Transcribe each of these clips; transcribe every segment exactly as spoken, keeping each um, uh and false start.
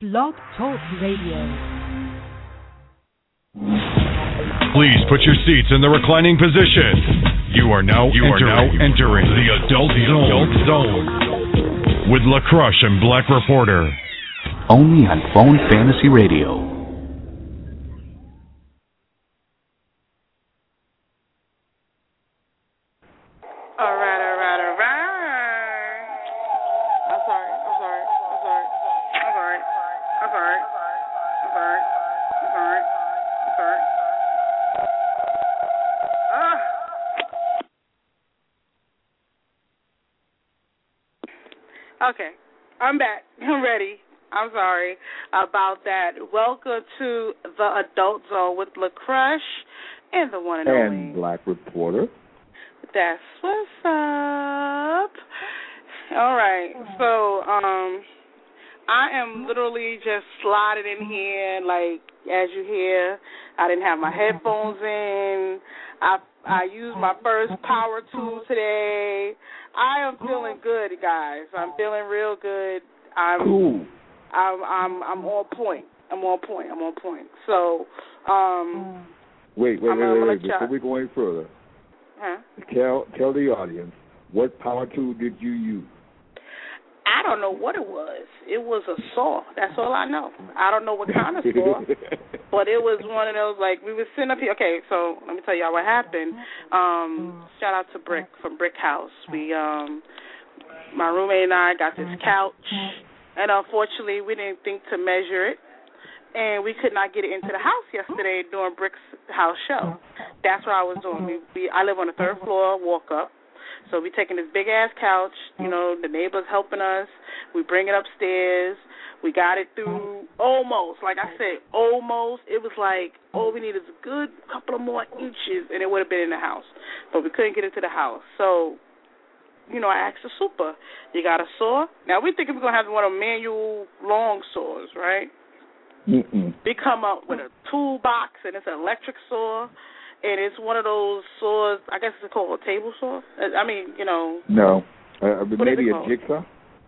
Blog Talk Radio. Please put your seats in the reclining position. You are now you entering, are now entering the Adult Zone, adult zone with LaCrush and Black Reporter. Only on Phone Fantasy Radio. All right, all right, all right. I'm sorry, I'm sorry, I'm sorry, I'm sorry, I'm sorry, I'm sorry, I'm sorry, I'm sorry. Ah. Okay, I'm back. I'm ready. I'm sorry about that. Welcome to the Adult Zone with LaCrush and the one and only and Black Reporter. That's what's up. All right, so um, I am literally just sliding in here, like as you hear. I didn't have my headphones in. I I used my first power tool today. I am feeling good, guys. I'm feeling real good. I'm Ooh. I'm I'm I'm on point. I'm on point. I'm on point. So um, wait, wait, I'm wait, wait, wait. Before y'all. we go any further. Huh? Tell tell the audience, what power tool did you use? I don't know what it was. It was a saw. That's all I know. I don't know what kind of saw, but it was one of those, like, we were sitting up here. Okay, so let me tell y'all what happened. Um, shout out to Brick from Brick House. We, um, my roommate and I got this couch, and unfortunately we didn't think to measure it. And we could not get it into the house yesterday during Brick's house show. That's what I was doing. We, we I live on the third floor, walk up. So we taking this big-ass couch, you know, the neighbors helping us. We bring it upstairs. We got it through almost, like I said, almost. It was like all we need is a good couple of more inches, and it would have been in the house. But we couldn't get it to the house. So, you know, I asked the super, you got a saw? Now, we thinking we're going to have one of manual long saws, right? Mm-mm. They come up with a toolbox, and it's an electric saw, and it's one of those saws, I guess it's called a table saw. I mean, you know. No. Uh, maybe a called? jigsaw?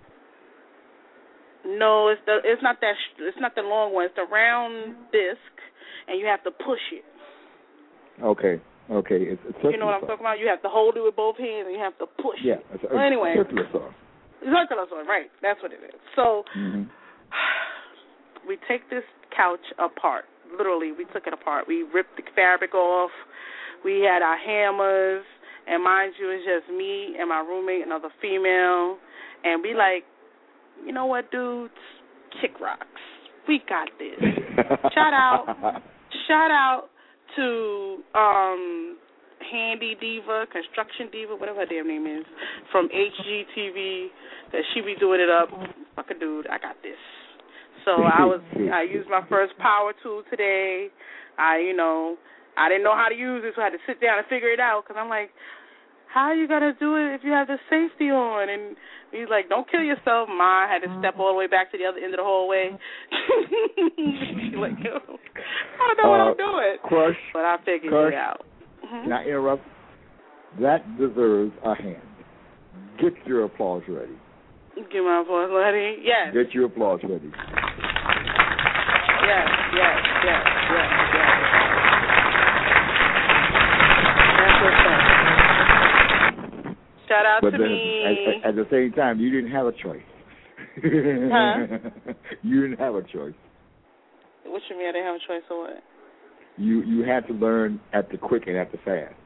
No, it's the it's not that sh- it's not the long one. It's the round disc, and you have to push it. Okay. Okay. It's a you know what I'm saw. talking about? You have to hold it with both hands, and you have to push yeah, it. It's a, well, anyway. circular saw. Circular saw, right. That's what it is. So, mm-hmm. we take this couch apart. Literally, we took it apart. We ripped the fabric off. We had our hammers. And mind you, it's just me and my roommate, another female. And we like, you know what, dudes? Kick rocks. We got this. shout out. Shout out to um, Handy Diva, Construction Diva, whatever her damn name is, from H G T V, that she be doing it up. Fuck a dude, I got this. So I was, I used my first power tool today. I, you know, I didn't know how to use it, so I had to sit down and figure it out, because I'm like, how are you going to do it if you have the safety on? And he's like, don't kill yourself. Ma had to step all the way back to the other end of the hallway. like, I don't know what uh, I'm doing. Crush, but I figured Crush, it out. Mm-hmm. Can I interrupt? That deserves a hand. Get your applause ready. Get my applause ready. Yes. Get your applause ready. Yes, yes, yes, yes, yes. That's what's up. Shout out but to then, me. At, at the same time, you didn't have a choice. Huh? You didn't have a choice. What you mean I didn't have a choice or what? You you had to learn at the quick and at the fast.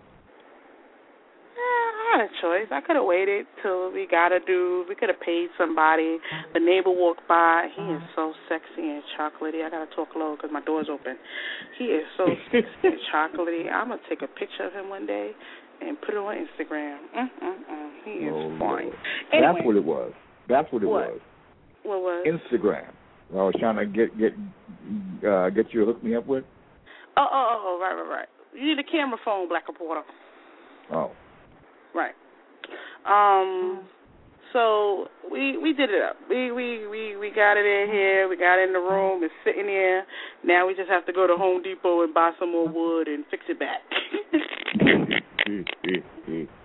I had a choice. I could have waited till we got a dude. We could have paid somebody. The neighbor walked by. He is so sexy and chocolatey. I got to talk low because my door's open. He is so sexy and chocolately. I'm going to take a picture of him one day and put it on Instagram. Mm-mm-mm. He is oh, fine. Anyway, anyway, that's what it was. That's what it what? was. What was? Instagram. I was trying to get get uh, get you to hook me up with. Oh, oh, oh, oh, right, right, right. You need a camera phone, Black Reporter. Oh. Right. Um. So we we did it up. We we we we got it in here. We got it in the room. It's sitting there. Now we just have to go to Home Depot and buy some more wood and fix it back.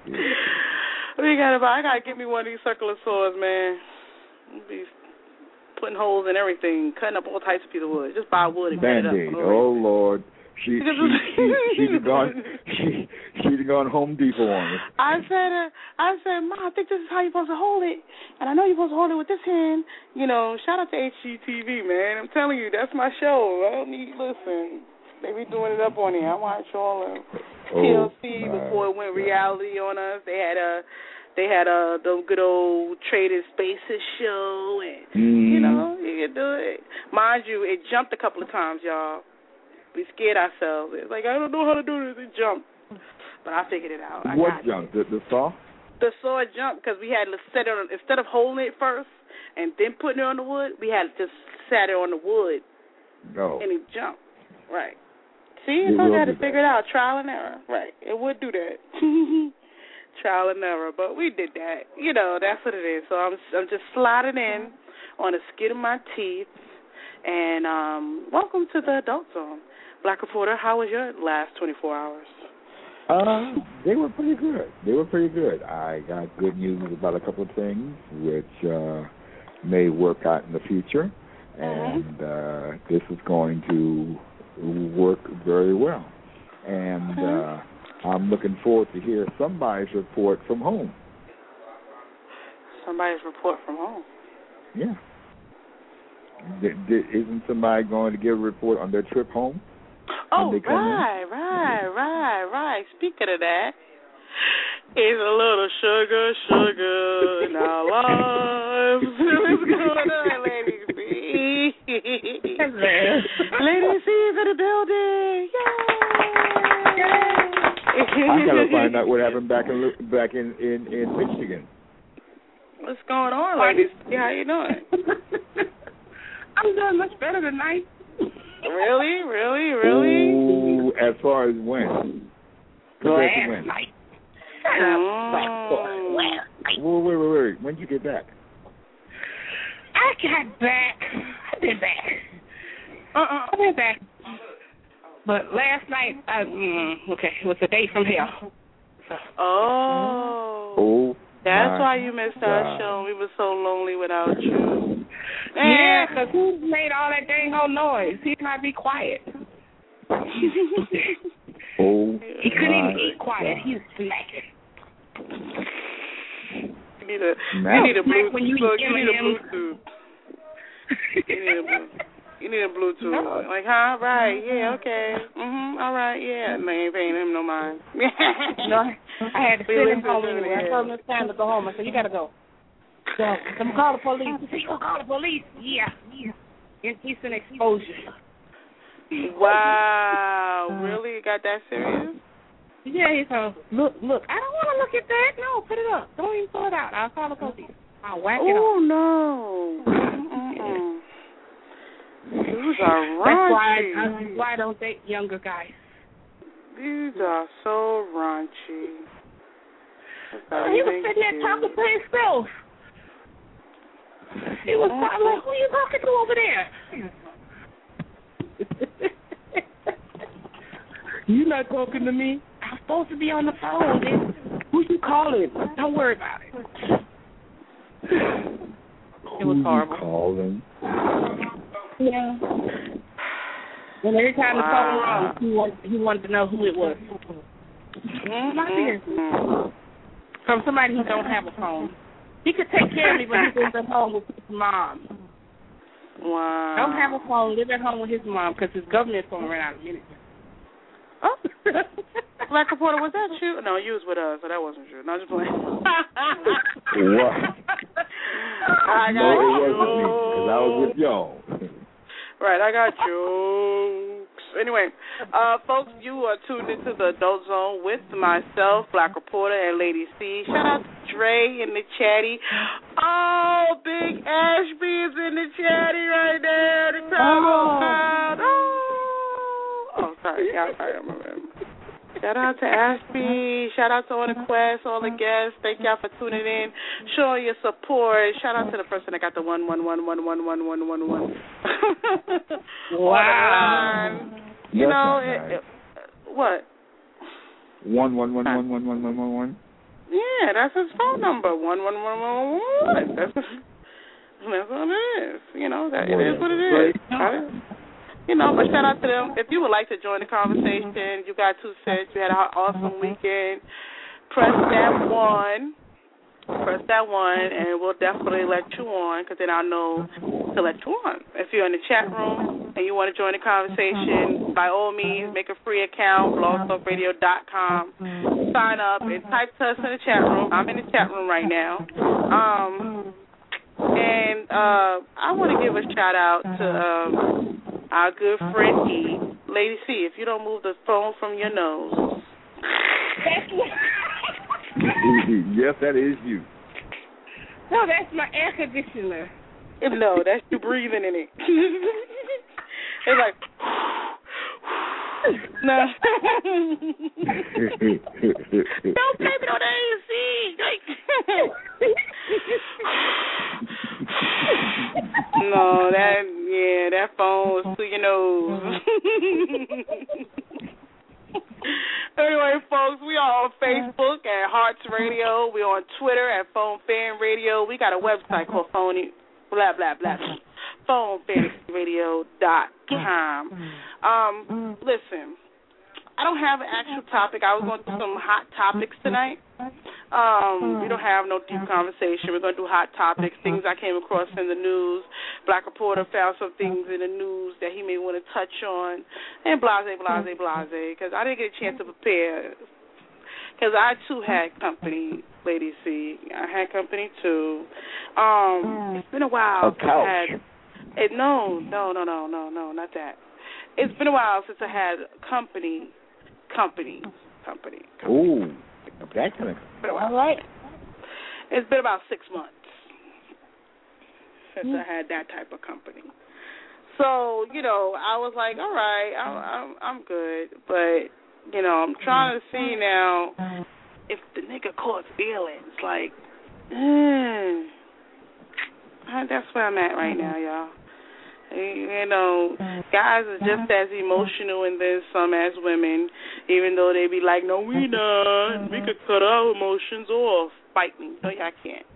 we gotta buy. I gotta get me one of these circular saws, man. These putting holes in everything, cutting up all types of pieces of wood. Just buy wood and cut it up. Band-Aid. Oh, Lord. She she she she'd have gone she she'd have gone Home Depot on it. I said uh, I said, Ma, I think this is how you're supposed to hold it, and I know you're supposed to hold it with this hand. You know, shout out to H G T V, man. I'm telling you, that's my show. I don't need listen. They be doing it up on here. I watch all of T L C oh, before it went reality on us. They had a they had a the good old Traded Spaces show, and mm. you know you can do it. Mind you, it jumped a couple of times, y'all. We scared ourselves. It's like, I don't know how to do this. It jumped. But I figured it out. I what jumped? The, the saw? The saw jumped because we had to set it on, instead of holding it first and then putting it on the wood, we had to just set it on the wood. No. And it jumped. Right. See, I had to figure it out. Trial and error. Right. It would do that. Trial and error. But we did that. You know, that's what it is. So I'm, I'm just sliding in on the skin of my teeth. And um, welcome to the Adult Zone. Black Reporter, how was your last twenty-four hours? Uh, they were pretty good. They were pretty good. I got good news about a couple of things which uh, may work out in the future, and mm-hmm. uh, this is going to work very well. And mm-hmm. uh, I'm looking forward to hear somebody's report from home. Somebody's report from home? Yeah. D- d- isn't somebody going to give a report on their trip home? Oh, right, right, right, right. Speaking of that, it's a little sugar, sugar in our lives. What's going on, Lady C? Lady C is in the building. Yay! I gotta find out what happened back in back in, in, in Michigan. What's going on, Lady C? How you doing? I'm doing much better tonight. Really, really, really? Ooh, as far as when? Last when? night. Oh. Wait, wait, wait, wait. When did you get back? I got back. I've been back. Uh-uh, I've been back. But last night, I, mm, okay, it was a day from hell. So. Oh. Oh. That's why you missed our show. We were so lonely without you. Yeah, because who made all that dang old noise? He might be quiet. Oh, he couldn't even eat quiet. He was smacking. You need a, you need a Bluetooth. When you, look, you need a Bluetooth. you need a Bluetooth. You need a Bluetooth. No. Like, huh? Right. Yeah, okay. Mm-hmm. All right, yeah. No, you ain't paying him no mind. No, I had to send him home anyway. I told him it's time to go home. I said, you got to go. So I'm going to call the police. He said, you going to call the police? Yeah. Yeah. Indecent exposure. Wow. Really? Got that serious? Yeah, he said, look, look. I don't want to look at that. No, put it up. Don't even pull it out. I'll call the police. I'll whack it up. Oh, no. Mm-mm. These are raunchy. That's why I, I, why I don't date younger guys. These are so raunchy. Uh, he was sitting there talking to himself. He was probably like, who are you talking to over there? You're not talking to me. I'm supposed to be on the phone. Man. Who you calling? Don't worry about it. It was horrible. Calling? Yeah. And every time the phone rang, he wanted, he wanted to know who it was. Mm-hmm. From somebody who don't have a phone. He could take care of me, but he lives at home with his mom. Wow. Don't have a phone, live at home with his mom because his government phone ran out of minutes. Oh. Black Reporter, was that you? No, you was with us, so that wasn't true. No, just playing. What? I got no, it you. wasn't me, because I was with y'all. Right, I got jokes. Anyway, uh, folks, you are tuned into the Adult Zone with myself, Black Reporter, and Lady C. Shout out to Dre in the chatty. Oh, Big Ashby is in the chatty right there. The crowd goes wild. Oh. oh, sorry. Yeah, sorry. I remember. Shout out to Ashby. Shout out to all the Quest, all the guests. Thank y'all for tuning in, showing your support. Shout out to the person that got the one one one one one one one one one. Wow. You know it, it, what? One one one one one one one one one. Yeah, that's his phone number. One one one one one one. That's his, That's what it is. You know, that it is what it is. Right? You know, but shout out to them. If you would like to join the conversation, you got two cents, you had an awesome weekend, press that one. Press that one, and we'll definitely let you on, because then I'll know to let you on. If you're in the chat room and you want to join the conversation, by all means, make a free account, blog talk radio dot com. Sign up and type to us in the chat room. I'm in the chat room right now. Um, and uh, I want to give a shout-out to um, our good friend E. Lady C, if you don't move the phone from your nose. Yes, that is you. No, that's my air conditioner. No, that's you breathing in it. It's like, no. Don't blame it on the A C. Like, no, that, yeah, that phone was to your nose. Anyway, folks, we are on Facebook at Hearts Radio. We're on Twitter at Phone Fan Radio. We got a website called Phone, blah, blah, blah, phone fantasy radio dot com. Um, listen, I don't have an actual topic. I was going to do some hot topics tonight. Um, we don't have no deep conversation. We're going to do hot topics, things I came across in the news. Black Reporter found some things in the news that he may want to touch on, and blase, blase, blase, because I didn't get a chance to prepare. Because I, too, had company, Lady C. I had company, too. Um, it's been a while a since I had... It, no, no, no, no, no, no, not that. It's been a while since I had company, company, company. company. Ooh. That kind of all right. It's been about six months since mm. I had that type of company. So, you know, I was like, all right, I'm, I'm, I'm good. But, you know, I'm trying to see now if the nigga caught feelings. Like, mm, that's where I'm at right now, y'all. You know, guys are just as emotional and then some as women, even though they be like, no, we not. We could cut our emotions off. Fight me. No, y'all can't.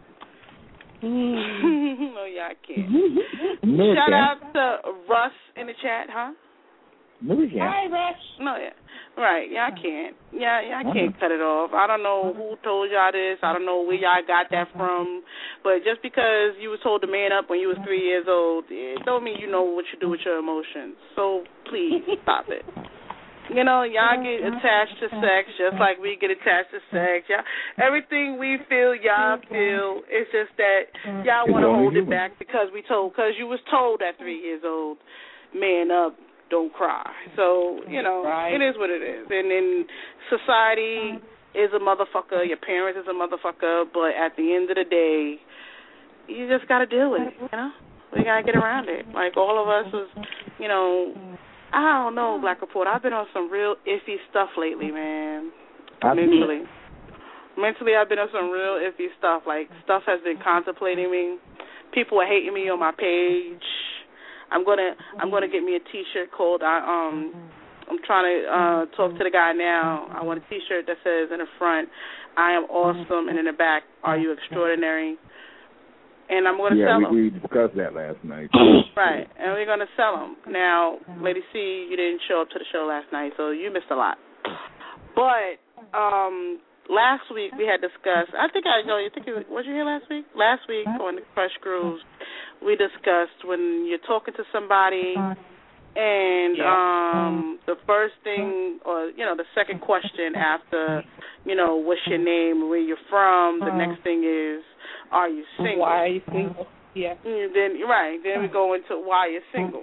No, y'all can't. No, Shout can't. out to Russ in the chat, huh? No, we can't. Hi, Russ. No, yeah. Right, y'all can't. Yeah, y'all can't cut it off. I don't know who told y'all this. I don't know where y'all got that from. But just because you was told to man up when you was three years old, it don't mean you know what you do with your emotions. So please stop it. You know, y'all get attached to sex just like we get attached to sex. Y'all, everything we feel, y'all feel. It's just that y'all want to hold it back because we told, because you was told at three years old, man up. Don't cry. So, you know, right. It is what it is. And then society is a motherfucker. Your parents is a motherfucker. But at the end of the day, you just got to deal with it, you know? We got to get around it. Like, all of us is, you know, I don't know, Black Report. I've been on some real iffy stuff lately, man. Mentally. Mentally, I've been on some real iffy stuff. Like, stuff has been contemplating me. People are hating me on my page. I'm gonna I'm gonna get me a T-shirt called I um I'm trying to uh, talk to the guy now. I want a T-shirt that says in the front, I am awesome, and in the back, are you extraordinary? And I'm gonna yeah, sell we, them. we discussed that last night. Right, and we're gonna sell them. Now, Lady C, you didn't show up to the show last night, so you missed a lot. But um, last week we had discussed. I think I know. You think it was, was you here last week? Last week on the Fresh Grooves. We discussed when you're talking to somebody and yeah. um, the first thing or, you know, the second question after, you know, what's your name, where you're from, the next thing is, are you single? Why are you single? Yeah. And then, right, then we go into why you're single.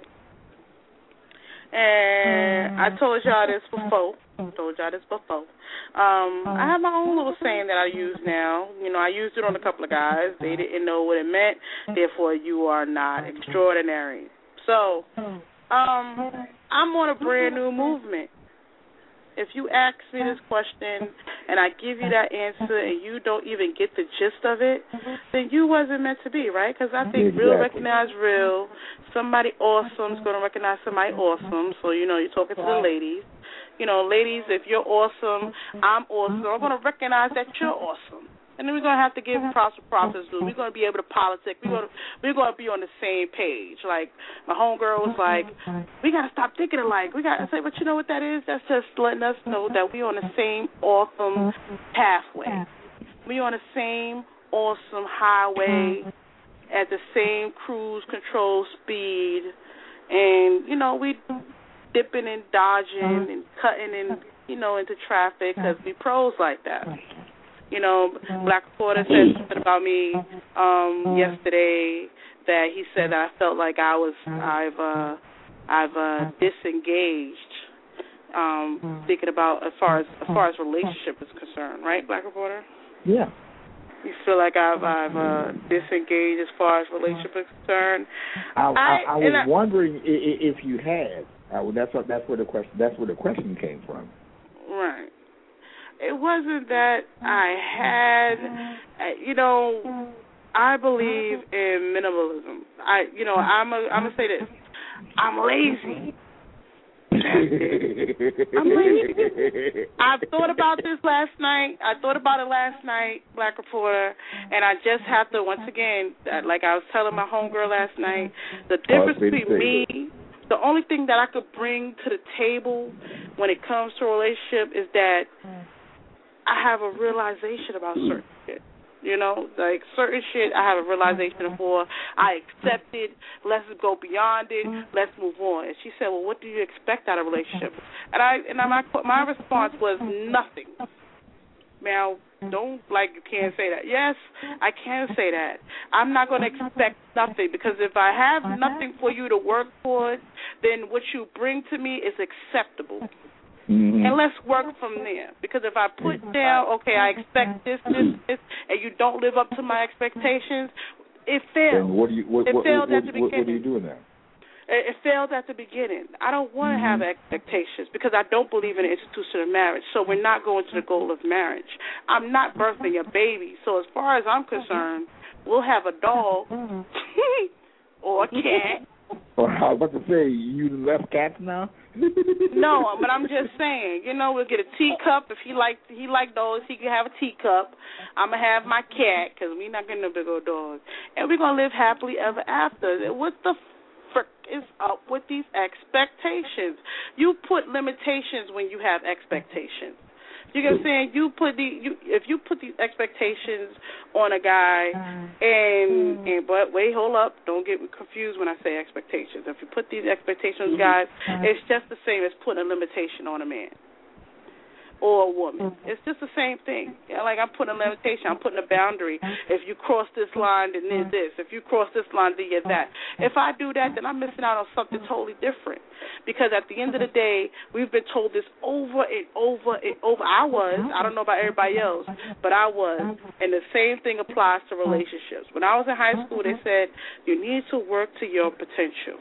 And I told y'all this before. I told y'all this before. Um, I have my own little saying that I use now. You know, I used it on a couple of guys. They didn't know what it meant. Therefore, you are not extraordinary. So, um, I'm on a brand new movement. If you ask me this question and I give you that answer and you don't even get the gist of it, then you wasn't meant to be, right? Because I think exactly. real recognize real. Somebody awesome is going to recognize somebody awesome. So, you know, you're talking to the ladies. You know, ladies, if you're awesome, I'm awesome. I'm going to recognize that you're awesome. And then we're gonna have to give props for props due. We're gonna be able to politic. We're gonna we're gonna be on the same page. Like my homegirl was like, we gotta stop thinking alike. We gotta say, but you know what that is? That's just letting us know that we're on the same awesome pathway. We're on the same awesome highway at the same cruise control speed, and you know we dipping and dodging and cutting and you know into traffic because we pros like that. You know, Black Reporter said something about me um, yesterday that he said that I felt like I was I've uh, I've uh, disengaged. Um, thinking about as far as as far as relationship is concerned, right, Black Reporter? Yeah. You feel like I've I've uh, disengaged as far as relationship is concerned. I, I, I, I was I, wondering if you had. I, that's what that's where the question that's where the question came from. Right. It wasn't that I had, you know, I believe in minimalism. I, you know, I'm a, I'm gonna say this. I'm lazy. I'm lazy. I thought about this last night. I thought about it last night, Black Reporter, and I just have to once again, like I was telling my homegirl last night, the difference between me. The only thing that I could bring to the table when it comes to a relationship is that I have a realization about certain shit. You know, like certain shit I have a realization for. I accept it. Let's go beyond it. Let's move on. And she said, well, what do you expect out of a relationship? And I and my, my response was nothing. Now, don't, like, you can't say that. Yes, I can say that. I'm not going to expect nothing because if I have nothing for you to work for, then what you bring to me is acceptable. Mm-hmm. And let's work from there. Because if I put down, okay, I expect this, this, this, and you don't live up to my expectations, it fails. Then what do you, what, it what, failed what, at the beginning. What, what are you doing now? It failed at the beginning. I don't want to have expectations because I don't believe in the institution of marriage. So we're not going to the goal of marriage. I'm not birthing a baby. So as far as I'm concerned, we'll have a dog or a cat. Well, I was about to say, you left cats now? No, but I'm just saying, you know, we'll get a teacup. If he like he like dogs, he can have a teacup. I'm going to have my cat because we're not getting no big old dog. And we're going to live happily ever after. What the frick is up with these expectations? You put limitations when you have expectations. You know what I'm saying? You put the you if you put these expectations on a guy, and and but wait, hold up, don't get me confused when I say expectations. If you put these expectations, guys, it's just the same as putting a limitation on a man or a woman. It's just the same thing. You know, like I'm putting a limitation, I'm putting a boundary. If you cross this line, then there's this. If you cross this line, then you're that. If I do that, then I'm missing out on something totally different. Because at the end of the day, we've been told this over and over and over. I was. I don't know about everybody else, but I was. And the same thing applies to relationships. When I was in high school, they said, you need to work to your potential.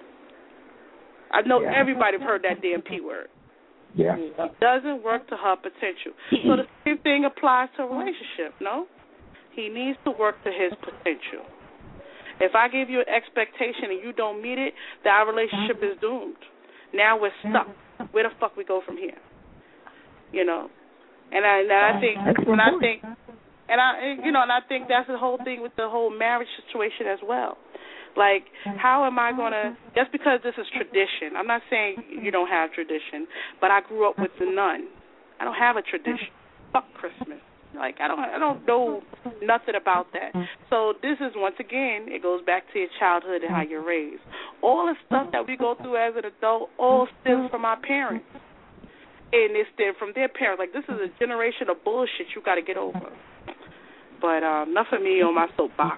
I know yeah. everybody heard that damn P word. Yeah. It doesn't work to her potential. So the same thing applies to a relationship, no? He needs to work to his potential. If I give you an expectation and you don't meet it, then our relationship is doomed. Now we're stuck. Where the fuck we go from here? You know? And I, and I think, and I think, and I, you know, and I think that's the whole thing with the whole marriage situation as well. Like, how am I going to, just because this is tradition, I'm not saying you don't have tradition, but I grew up with the nun. I don't have a tradition. Fuck Christmas. Like, I don't I don't know nothing about that. So this is, once again, it goes back to your childhood and how you're raised. All the stuff that we go through as an adult all stems from our parents. And it stems from their parents. Like, this is a generation of bullshit you got to get over. But um, enough of me on my soapbox.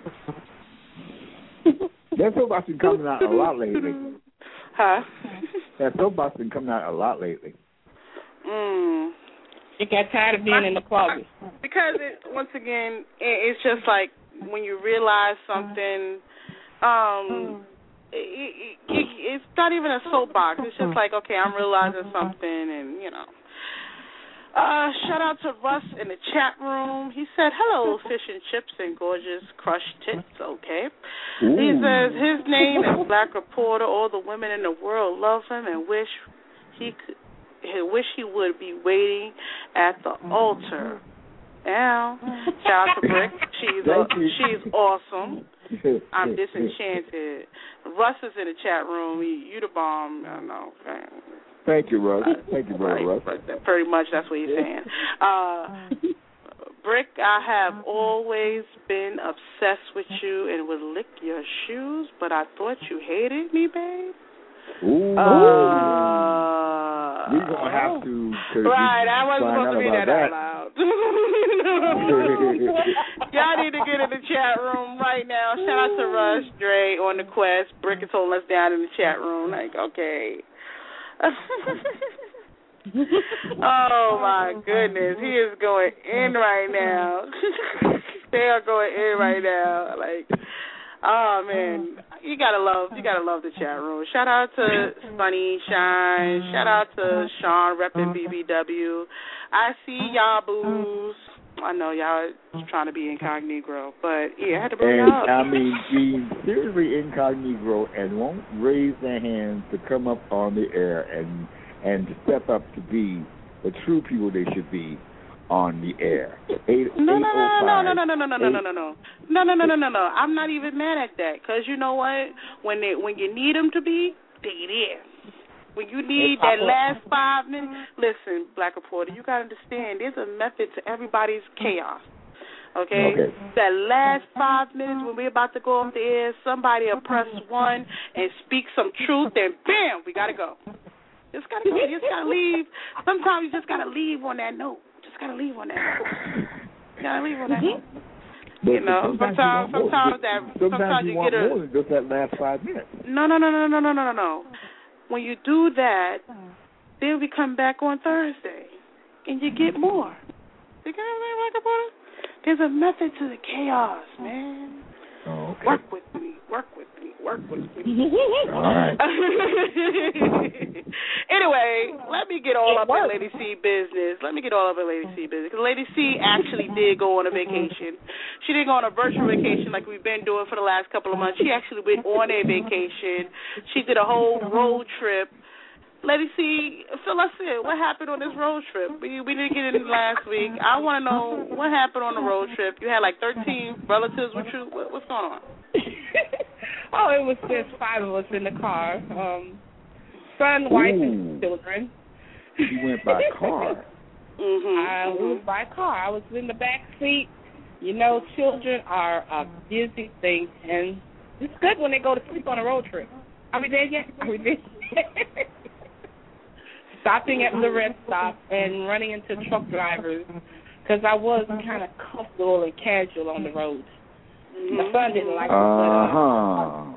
That soapbox been coming out a lot lately. Huh? That soapbox been coming out a lot lately. Mm. She got tired of being in the closet. Because, it, once again, it, it's just like when you realize something, um, it, it, it, it's not even a soapbox. It's just like, okay, I'm realizing something, and, you know. Uh, shout out to Russ in the chat room. He said, hello, fish and chips and gorgeous crushed tits, okay. Ooh. He says his name is Black Reporter. All the women in the world love him and wish he could, he wish he would be waiting at the altar Yeah. Shout out to Brick. She's a, she's awesome. I'm disenchanted. Russ is in the chat room. You, you the bomb. I know. Thank you, Russ. Thank you, brother right, Russ. Pretty much that's what he's saying. Uh, Brick, I have always been obsessed with you and would lick your shoes, but I thought you hated me, babe. Ooh. Uh, We're going to have to... Right, I wasn't supposed to be that, that out loud. Y'all need to get in the chat room right now. Shout out to Rush, Dre, On The Quest. Brick is holding us down in the chat room. Like, okay. Oh, my goodness. He is going in right now. They are going in right now. Like, oh, man. You got to love you gotta love the chat room. Shout out to Sunny Shine. Shout out to Sean repping B B W. I see y'all boos. I know y'all trying to be incognito, but, yeah, I had to bring and, it up. I mean, being seriously incognito and won't raise their hands to come up on the air and and step up to be the true people they should be on the air. Eight, no, no, no, no, no, no, no, no, no, no, no, no, no, no, no, no, no, no, no. I'm not even mad at that, because you know what? When they, when you need them to be, they there. When you need that last five minutes, listen, Black Reporter, you got to understand, there's a method to everybody's chaos. Okay? okay? That last five minutes when we're about to go off the air, somebody will press one and speak some truth, and bam, we got to go. Just got to go. You just got to leave. Sometimes you just got to leave on that note. Just got to leave on that note. You got to leave on that note. But you know, sometimes, you sometimes, that, sometimes, sometimes you, you want get a... more than just that last five minutes. No, no, no, no, no, no, no, no, no. When you do that, then we come back on Thursday, and you get more. You got it, There's a method to the chaos, man. Oh, okay. Work with me. Work with me. Work with me. All right. Anyway, let me get all up in Lady C business. Let me get all up in Lady C business. Because Lady C actually did go on a vacation. She didn't go on a virtual vacation like we've been doing for the last couple of months. She actually went on a vacation. She did a whole road trip. Lady C, fill us in. What happened on this road trip? We we didn't get in last week. I want to know what happened on the road trip. You had like thirteen relatives with you. What, what's going on? Oh, it was just five of us in the car. Um, son, wife, Ooh. and children. You went by car. Mm-hmm. I was by car. I was in the back seat. You know, children are a busy thing, and it's good when they go to sleep on a road trip. Are we there yet? Are we there? Stopping at the rest stop and running into truck drivers because I was kind of comfortable and casual on the road. Mm-hmm. My son didn't like it. Uh-huh.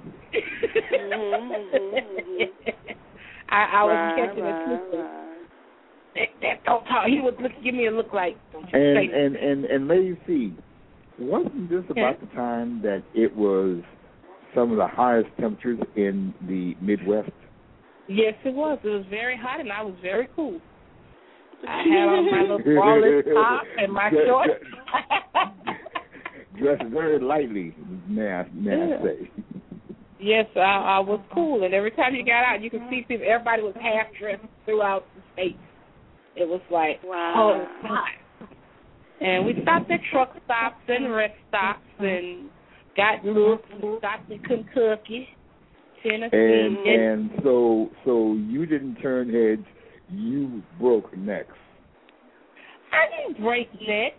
I, I was right, catching right, a slipper. right. That, that don't talk. He would look, give me a look like. And, and, and, and Lady C, wasn't this about yeah. the time that it was some of the highest temperatures in the Midwest? Yes, it was. It was very hot, and I was very cool. I had on my little braless top and my shorts. Dressed very lightly, may I, may yeah. I say. Yes, I, I was cool, and every time you got out, you could see people. Everybody was half dressed throughout the state. It was like, wow. oh, it's hot. And we stopped at truck stops and rest stops and got looks. We stopped in Kentucky. Tennessee. And and so so you didn't turn heads, you broke necks. I didn't break necks.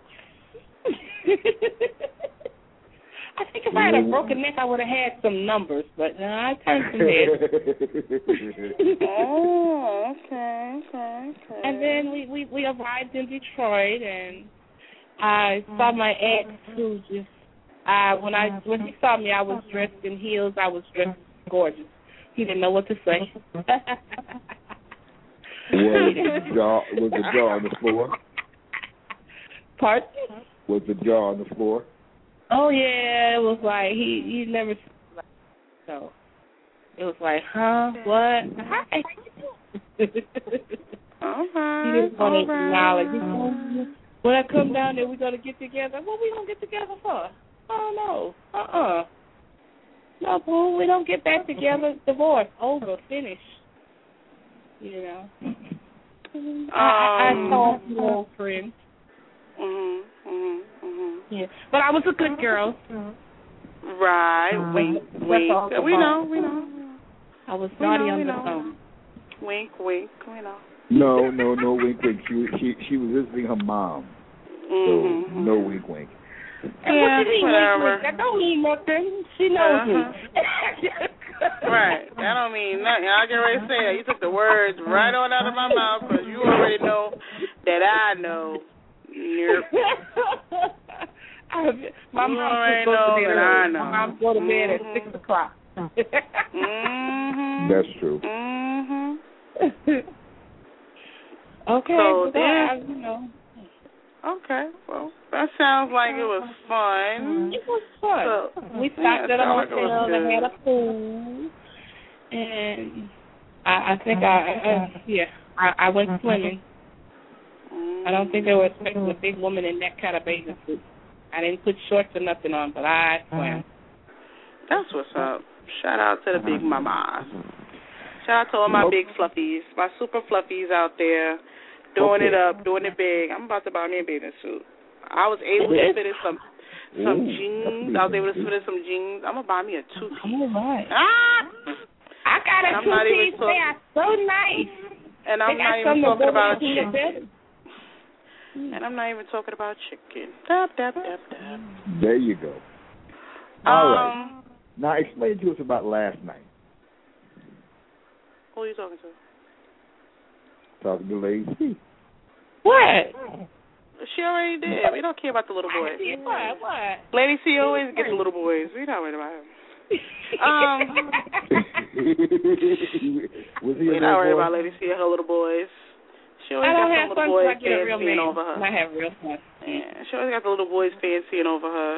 I think if I had a broken neck, I would have had some numbers, but no, I turned some heads. Oh, okay, okay, okay. And then we, we, we arrived in Detroit, and I saw my ex, who just, I when I when he saw me, I was dressed in heels. I was dressed gorgeous. He didn't know what to say. was the jaw was the jaw on the floor? Pardon? Was the jaw on the floor? Oh yeah, it was like he he never so it was like, huh? What? Hi. All right. He didn't want to acknowledge. When I come down there, we're gonna get together. What we gonna get together for? Oh no. Uh uh No, boo, we don't get back together. Divorce, over, finish. You know. Um, I, I, I saw some old friends. Mhm. Mhm. Yeah, but I was a good girl. Right. Wink, wink. We know, we know. I was we naughty know, on the know. phone. Wink, wink. We know. No, no, no wink, wink. She she she was visiting her mom. Mm-hmm. So no wink, wink. And yeah, what do you mean whatever. wink, wink? That don't mean nothing. She knows uh-huh. me. Right. That don't mean nothing. I get ready to say that. You took the words right on out of my mouth because you already know that I know. Yep. My you mom already goes know to bed that I early. know. My mom go to bed mm-hmm. at six o'clock. mm-hmm. That's true. Mm-hmm. Okay. So then, I, you know. Okay. Well, that sounds like it was fun. It was fun. So, we stopped yeah, at a like hotel and had a pool, and I, I think I, I yeah, I, I went swimming. Mm-hmm. I don't think they were expecting a big woman in that kind of bathing suit. I didn't put shorts or nothing on, but I swam. That's what's up. Shout out to the big mamas. Shout out to all my big fluffies, my super fluffies out there, doing okay. it up, doing it big. I'm about to buy me a bathing suit. I was able to fit in some some Ooh, jeans. I was able to fit in some jeans. I'm gonna buy me a two piece. All right. Ah! I got a I'm two not even piece. talk- They are so nice. And I'm they not got even talking about chicken. chicken. And I'm not even talking about chicken. Dab, dab, dab, dab. There you go. All um, right. Now explain to us about last night. Who are you talking to? Talking to Lady C. What? She already did. We don't care about the little boys. What? What? Lady C always gets the little boys. We not worried about him. Um, Was he we a not worried boy? about Lady C and her little boys. She always I don't got have some fun little till I boys get a real fancying man. over her. I have real fun. Yeah, she always got the little boys fancying over her.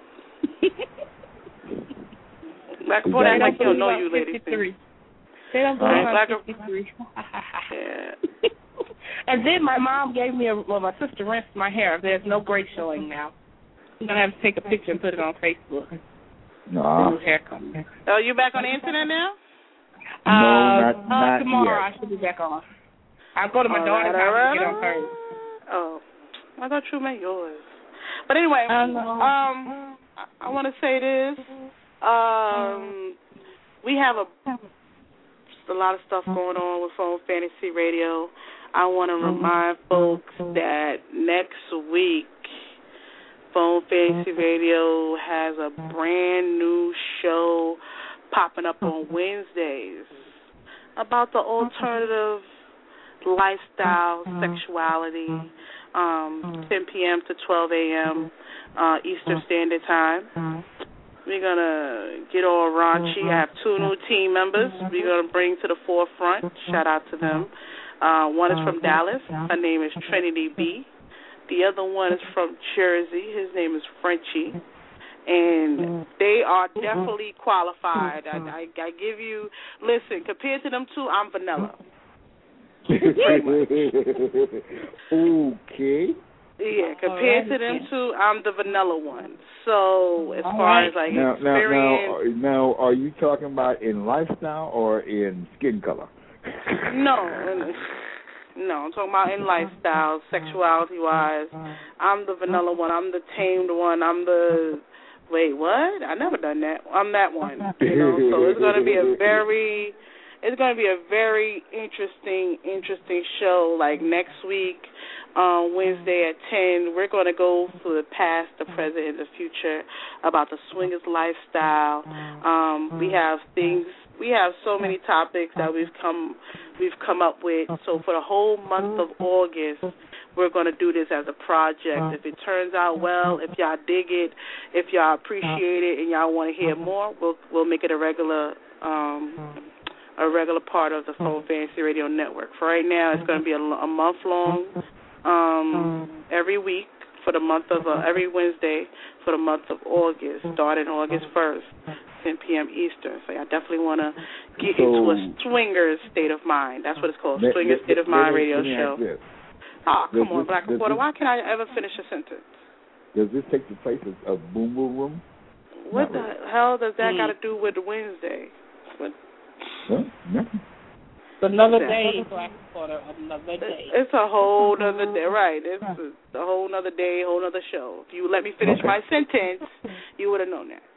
Black boy, They act like don't you don't know you, believe Lady C. They don't Right, believe Black I'm fifty-three. Yeah. And then my mom gave me a, well, my sister rinsed my hair. There's no gray showing now. I'm going to have to take a picture and put it on Facebook. No. New hair color. Oh, you back on the internet now? No, uh, not, uh, not tomorrow yet. I should be back on. I'll go to my All daughter's right, house all right, and get on all hers. right. Oh, I thought you meant yours. But anyway, Um, um, I, I want to say this. Um, we have a a lot of stuff going on with Phone Fantasy Radio. I want to remind folks that next week, Phone Fantasy Radio has a brand new show popping up on Wednesdays about the alternative lifestyle, sexuality, um, ten p.m. to twelve a.m. Uh, Eastern Standard Time. We're going to get all raunchy. I have two new team members we're going to bring to the forefront. Shout out to them. Uh, one is from Dallas. Her name is Trinity B. The other one is from Jersey. His name is Frenchie. And they are definitely qualified. I, I, I give you, listen, compared to them two, I'm vanilla. Okay. Yeah, compared to them two, I'm the vanilla one. So as All far right. as like now, experience, now, now, now, are you talking about in lifestyle or in skin color? no, no, I'm talking about in lifestyle, sexuality wise. I'm the vanilla one. I'm the tamed one. I'm the wait, what? I never done that. I'm that one. You know, so it's going to be a very, it's going to be a very interesting, interesting show. Like next week. On Wednesday at ten, we're going to go through the past, the present, and the future about the swingers lifestyle. Um, we have things, we have so many topics that we've come, we've come up with. So for the whole month of August, we're going to do this as a project. If it turns out well, if y'all dig it, if y'all appreciate it, and y'all want to hear more, we'll we'll make it a regular. Um, a regular part of the Phone Fantasy Radio Network. For right now, it's going to be a, a month long. Um, every week for the month of, uh, every Wednesday for the month of August, starting August first, ten p.m. Eastern. So I definitely want to get so, into a swingers state of mind. That's what it's called, let, swingers let, state of mind let, radio let show. Oh, come does on, this, Black Reporter. This, why can't I ever finish a sentence? Does this take the place of, of Boom Boom Room? What Not the really. hell does that Mm. got to do with Wednesday? What? Huh? Nothing. It's another day, Black Reporter. Another day. It's a whole other day, right? It's a, a whole other day, whole other show. If you let me finish Okay. my sentence, you would have known that.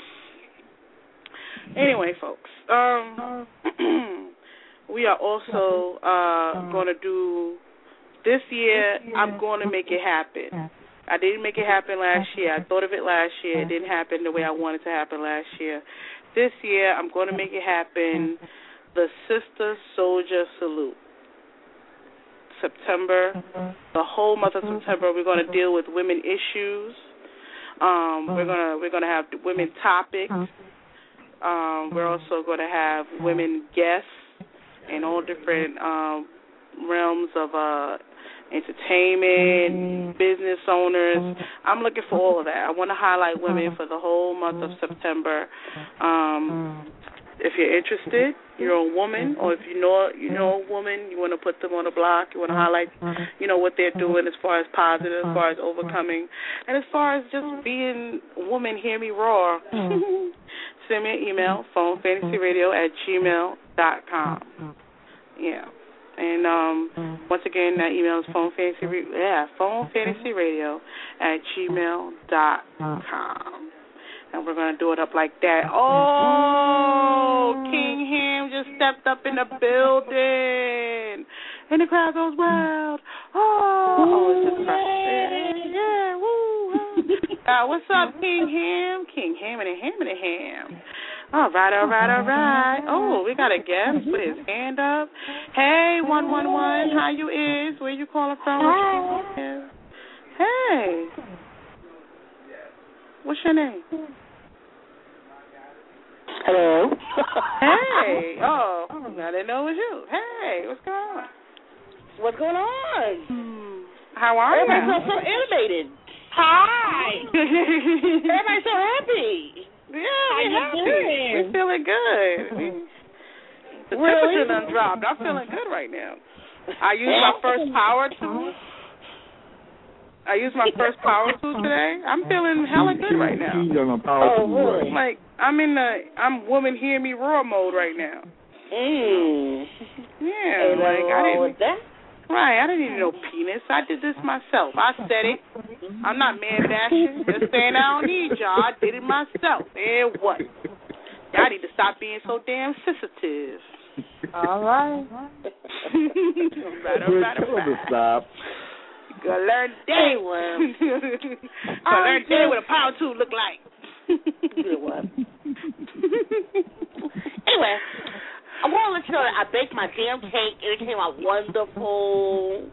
Anyway, folks, um, we are also uh, going to do this year. I'm going to make it happen. I didn't make it happen last year. I thought of it last year. It didn't happen the way I wanted to happen last year. This year, I'm going to make it happen. The Sister Soldier Salute. September, the whole month of September, we're going to deal with women issues. Um, we're gonna we're gonna have women topics. Um, we're also going to have women guests in all different um, realms of uh, entertainment, business owners. I'm looking for all of that. I want to highlight women for the whole month of September. Um, if you're interested, you're a woman, or if you know you know a woman, you want to put them on the block, you want to highlight, you know, what they're doing as far as positive, as far as overcoming, and as far as just being a woman, hear me roar. Send me an email, phone fantasy radio at gmail dot com. Yeah. And um, once again, that email is phone fantasy yeah, phone fantasy radio at gmail dot com. And we're going to do it up like that. Oh, King Ham just stepped up in the building. And the crowd goes wild. Oh, oh it's just yeah, yeah, woo. Uh, what's up, King Ham? King Ham and a Ham and a Ham. All right, all right, all right. Oh, we got a guest with his hand up. Hey, one one one, how you is? Where you calling from? What's your name? Hey. What's your name? Hello. Hey. Oh, I didn't know it was you. Hey, what's going on? What's going on? Hmm. How are Everybody you? feels so animated. Hi. Everybody's so happy. Yeah, How we're you happy. doing? We're feeling good. We, the Really? temperature done dropped. I'm feeling good right now. I used my first power tool. I used my first power tool today. I'm feeling hella good right now. She's on a power Oh, tool, really? right? Like, I'm in the I'm woman hear me roar mode right now. Mmm. Yeah, Ain't like nothing I wrong didn't with that. right, I didn't need no penis. I did this myself. I said it. I'm not man bashing. Just saying I don't need y'all. I did it myself. And what? Y'all need to stop being so damn sensitive. All right. right, We're right, told to right. stop. Gonna learn today. Anyway. Gonna learn today what a power tool look like. Good one. Anyway, I want to let you know that I baked my damn cake and it came out wonderful.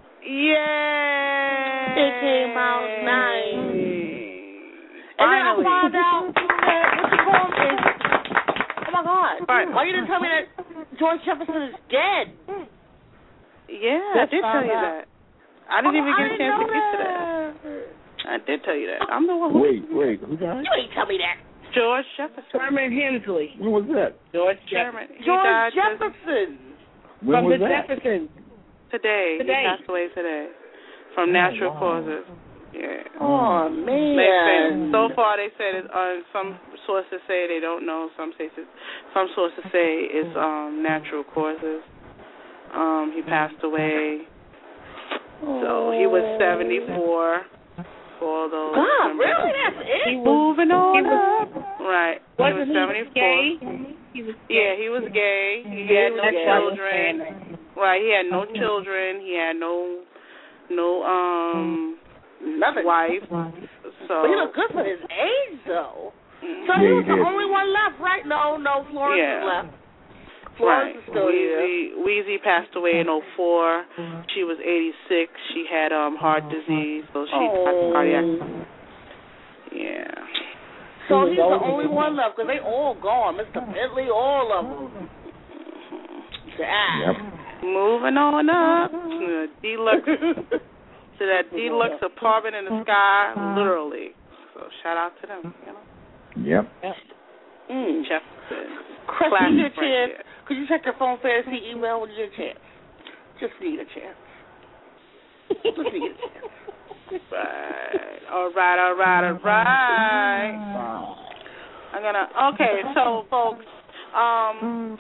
Yeah. It came out nice. And Finally. then I found out that what you call him is, oh my God, Right. why you didn't tell me that George Jefferson is dead? Yeah, I did tell you that. I didn't Oh, even get I a didn't chance to know get to that. I did tell you that. I'm the one who Wait, wait, who died? You ain't tell me that. George Jefferson. Herman Hensley. When was that? George Chairman. Jefferson. He George died just Jefferson. When From was the that? Jeffersons. today. Today. He passed away today from natural wow. causes. Yeah. Oh, Makes man. sense. So far, they said it. Uh, some sources say they don't know. Some cases, some sources say it's um, natural causes. Um, he passed away. So he was seventy-four. For all those. God, remember. really? That's it? He was, Moving on he was- up. Right. He was wasn't he seventy-four. gay? He was gay. Yeah, he was gay. He Yeah, had no that's children. Right. He had no children. He had no no um Nothing. wife. So. But he looked good for his age, though. So Yeah, he he was the did. only one left, right? No, no, Florence Yeah. is left. Right. Florence is still here. Weezy, Weezy passed away in oh four. She was eighty-six. She had um heart disease, so she had Oh. cardiac. Yeah. So he's the only one left, because they all gone. Mister Bentley, all of them. Yeah. Yep. Moving on up to the deluxe to that deluxe apartment in the sky, literally. So shout out to them. You know? Yep. Mm. Jefferson. Chris, Classic you get a right chance. there. Could you check your phone fantasy email when you get a chance? Just need a chance. Just need a chance. Right. All right, all right, all right. I'm gonna. Okay, so folks, um,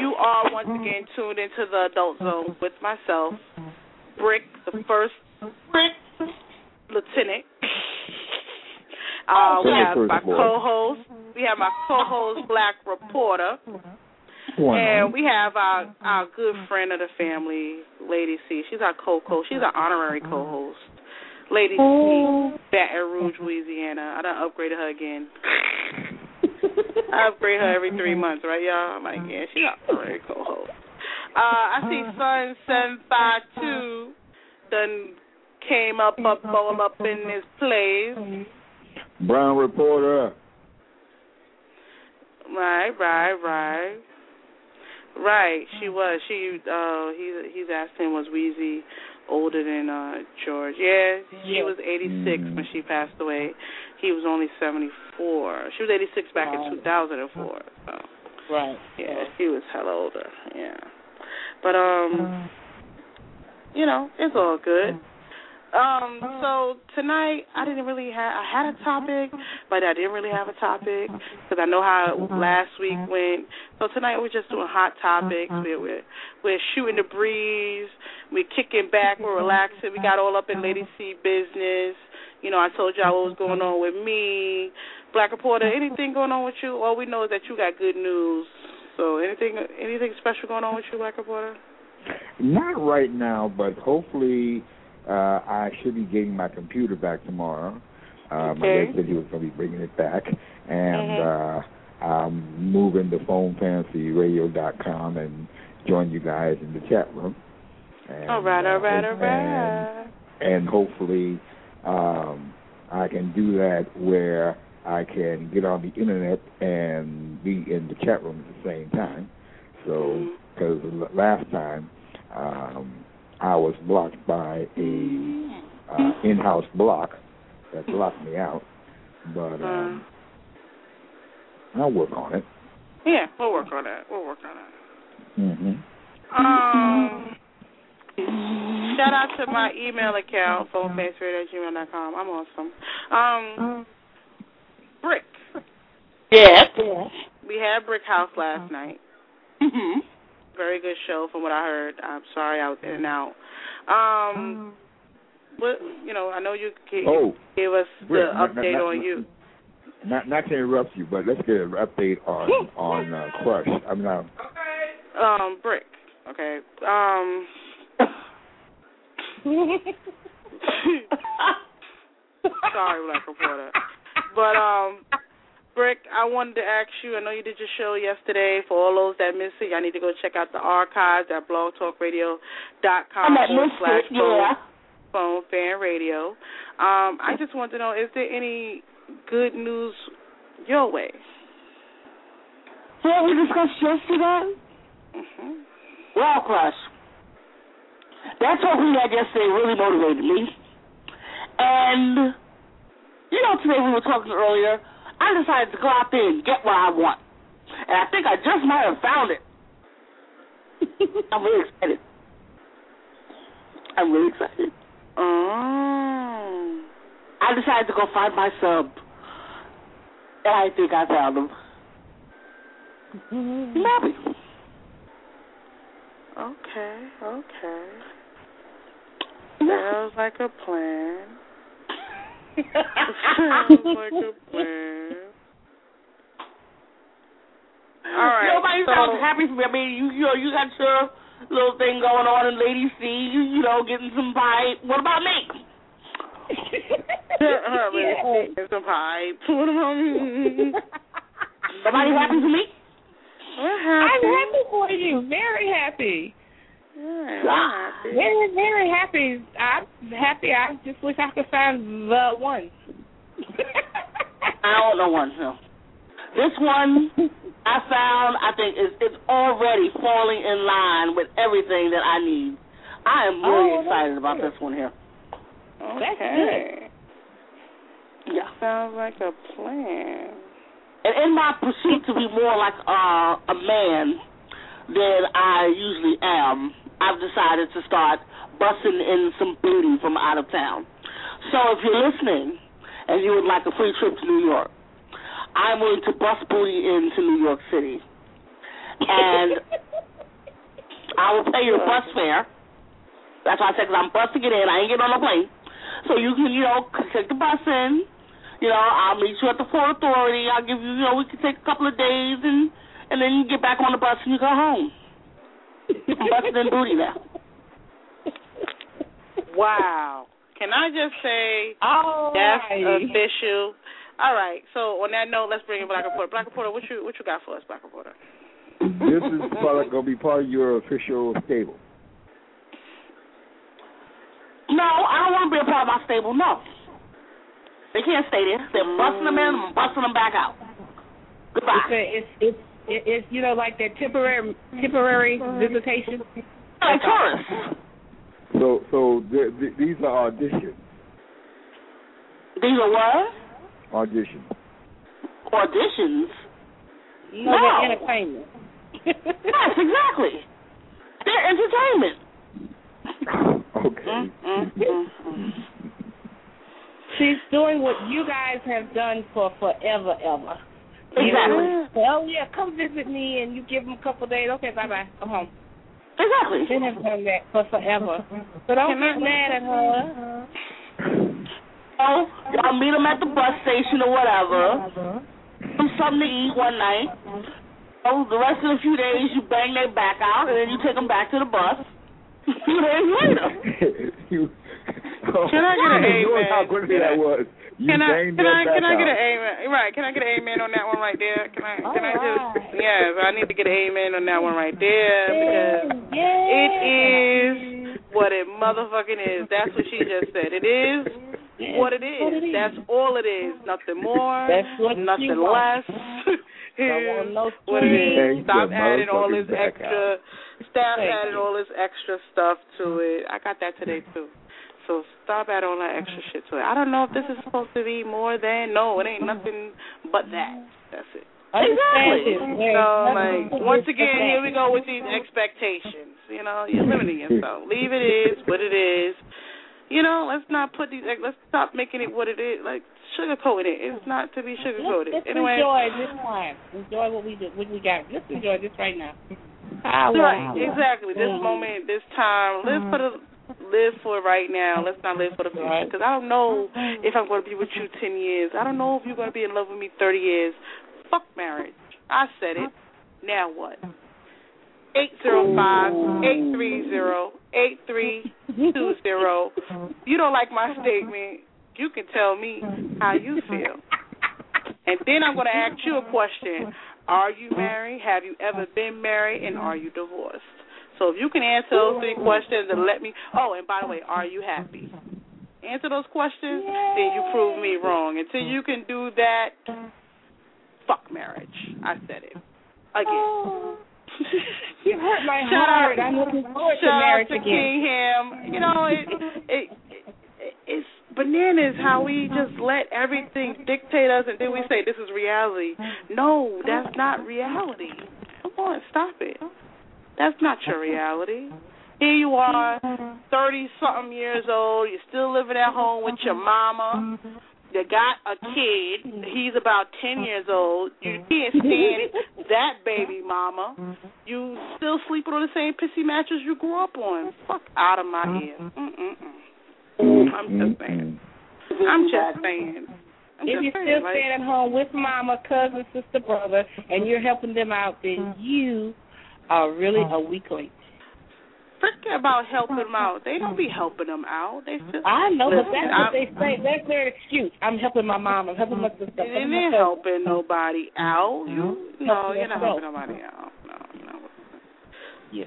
You are once again tuned into the Adult Zone with myself, Brick, the first Brick Lieutenant. Uh, we have my co-host. We have my co-host, Black Reporter. And we have our, our good friend of the family, Lady C. She's our co-host. She's our honorary co-host. Lady C, Baton Rouge, Louisiana. I done upgraded her again. I upgrade her every three months, right, y'all? I'm like, yeah, she's our honorary co-host. Uh, I see Sun seven five two done came up, up, all up in this place. Brown Reporter. Right, right, right. Right, she was. She, uh, he's, he's asking, was Weezy older than uh, George? Yeah, she was eighty-six mm-hmm. when she passed away. He was only seventy-four. She was eighty-six back wow. in two thousand four. So. Right. Yeah, he was hella older. Yeah. But, um, you know, it's all good. Um, so tonight I didn't really have, I had a topic, but I didn't really have a topic because I know how last week went. So tonight we're just doing hot topics. We're, we're, we're shooting the breeze. We're kicking back. We're relaxing. We got all up in Lady C business. You know, I told y'all what was going on with me. Black Reporter, anything going on with you? All we know is that you got good news. So anything, anything special going on with you, Black Reporter? Not right now, but hopefully Uh, I should be getting my computer back tomorrow. Uh, okay. My dad said he was going to be bringing it back. And mm-hmm. uh, I'm moving to phone fantasy radio dot com and join you guys in the chat room. And, all right, all right, uh, all right. And, and hopefully um, I can do that where I can get on the Internet and be in the chat room at the same time. So, because mm-hmm. last time, um, I was blocked by a uh, in-house block that blocked me out, but um, uh, I'll work on it. Yeah, we'll work on that. We'll work on that. Mm-hmm. Um, shout out to my email account, phone face radio at gmail dot com. I'm awesome. Um, Brick. Yes. We had Brick House last night. Mm-hmm. Very good show from what I heard. I'm sorry I was in and out. Um, what, you know, I know you gave, oh, gave us the Brick, update not, not, on you. Not not to interrupt you, but let's get an update on on uh, Crush. I mean, um, um, Brick. Okay. Um. Sorry, Black Reporter. But um. Brick, I wanted to ask you, I know you did your show yesterday. For all those that missed it, I need to go check out the archives at blog talk radio dot com slash phone, phone fan radio. Um, I just want to know, is there any good news your way? What we discussed yesterday? Mm-hmm. Well, Crush, that talk we had yesterday really motivated me. And, you know, today we were talking earlier, I decided to go out there and get what I want. And I think I just might have found it. I'm really excited. I'm really excited. Oh. I decided to go find my sub. And I think I found him. Maybe. Okay, okay. Sounds like a plan. Sounds like a plan. All right. Nobody so, sounds happy for me. I mean, you you know, you got your little thing going on in Lady C. You, you know, getting some pipe. What about me? Getting some pipe. What about me? Nobody happy for me? We're happy. I'm happy for you. Very happy. Yeah, happy. Very, very happy. I'm happy. I just wish I could find the one. I don't know one, no. This one I found, I think, is it's already falling in line with everything that I need. I am really oh, excited about good. this one here. Okay. That's good. Yeah. Sounds like a plan. And in my pursuit to be more like uh, a man than I usually am, I've decided to start busting in some booty from out of town. So if you're listening and you would like a free trip to New York, I'm willing to bust booty into New York City. And I will pay your bus fare. That's why I said, because I'm busing it in. I ain't getting on a plane. So you can, you know, take the bus in. You know, I'll meet you at the Port Authority. I'll give you, you know, we can take a couple of days, and and then you get back on the bus and you go home. I'm busting in booty now. Wow. Can I just say All that's right. official? All right. So on that note, let's bring in Black Reporter. Black Reporter, what you what you got for us, Black Reporter? This is probably going to be part of your official stable. No, I don't want to be a part of my stable, no. They can't stay there. They're busting them in and busting them back out. Goodbye. It's, it's, it's, it's, you know, like that temporary temporary visitation. Like tourists. So, so th- th- these are auditions. These are what? Auditions. Auditions? No, No. they're entertainment. Yes, exactly. They're entertainment. Okay. Mm-hmm. She's doing what you guys have done for forever, ever. Exactly. You know, oh, yeah, come visit me, and you give them a couple of days. Okay, bye-bye. Come home. Exactly. She have done that for forever. So don't get mad at her. Oh, y'all meet them at the bus station or whatever. Do something to eat one night. Oh, the rest of the few days you bang their back out, and then you take them back to the bus. Few days later. you, oh, Can I get an amen? How quickly that was. You Can I banged can their I back can I get out. an amen? Right? Can I get an amen on that one right there? Can I can I All just right. yes? I need to get an amen on that one right there because Yeah. it is what it motherfucking is. That's what she just said. It is what it is. That's all it is. Nothing more. That's what nothing she wants. less. Don't want no What it Bang is. Stop your adding all this motherfucking back extra. out. Stop Thank adding you. all this extra stuff to it. I got that today too. So stop adding all that extra shit to it. I don't know if this is supposed to be more than. No, it ain't nothing but that. That's it. Exactly. So, like, once again, here we go with these expectations. You know, you're limiting yourself. Leave it is what it is. You know, let's not put these, like, let's stop making it what it is. Like, sugarcoat it. It's not to be sugarcoated. Let's, let's anyway. enjoy this time. Enjoy what we do, what we got. Let's enjoy this right now. I Right, want exactly. This moment, this time, live for the, live for right now. Let's not live for the future. Because I don't know if I'm going to be with you ten years. I don't know if you're going to be in love with me thirty years. Fuck marriage. I said it. Now what? eight zero five, eight three zero, eight three two zero. You don't like my statement, you can tell me how you feel. And then I'm going to ask you a question. Are you married? Have you ever been married? And are you divorced? So if you can answer those three questions and let me... Oh, and by the way, are you happy? Answer those questions, then you prove me wrong. Until you can do that, fuck marriage. I said it. Again. You hurt my Shout heart. out, I'm looking forward to shout marriage out to again. King Ham. You know, it, it, it, it's bananas how we just let everything dictate us and then we say this is reality. No, that's not reality. Come on, stop it. That's not your reality. Here you are, thirty-something years old. You're still living at home with your mama. You got a kid. He's about ten years old. You can't stand that baby mama. You still sleeping on the same pissy mattress you grew up on. Fuck out of my ear. Mm-mm-mm. I'm just saying. I'm just saying. I'm If just you're saying, still like, staying at home with mama, cousin, sister, brother, and you're helping them out, then you are really a weakling. forget about helping them out. They don't be helping them out. They still. I know, but Listen, that's I'm, what they say. That's their excuse. I'm helping my mom. I'm helping my sister. I'm And helping my they're cousin. helping nobody out. You no, you're not yourself. helping nobody out. No, no. Yeah.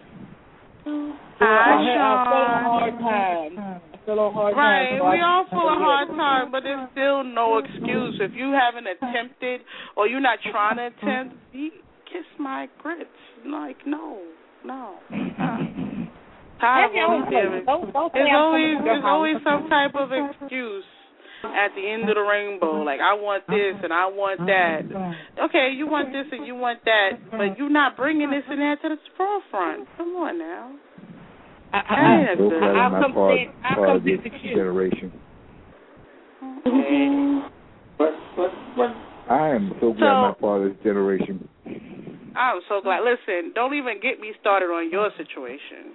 Hi, I feel a Sean. hard time. I feel a hard Right, time. so we I- all feel a hard time, but there's still no excuse. If you haven't attempted or you're not trying to attempt, he kiss my grits. Like, no, no. Uh. Tired of all these damn- Don't- don't say There's I'm always coming to your there's house. always some type of excuse at the end of the rainbow. Like, I want this and I want that. Okay, you want this and you want that, but you're not bringing this and that to the forefront. Come on now. I, I, Hey, I, that's So good. glad I'll I'm not come part, see- I'll part come of this visit you. generation. Okay. What, what, what? I am so glad So- I'm not part of this generation. I'm so glad. Listen, don't even get me started on your situation.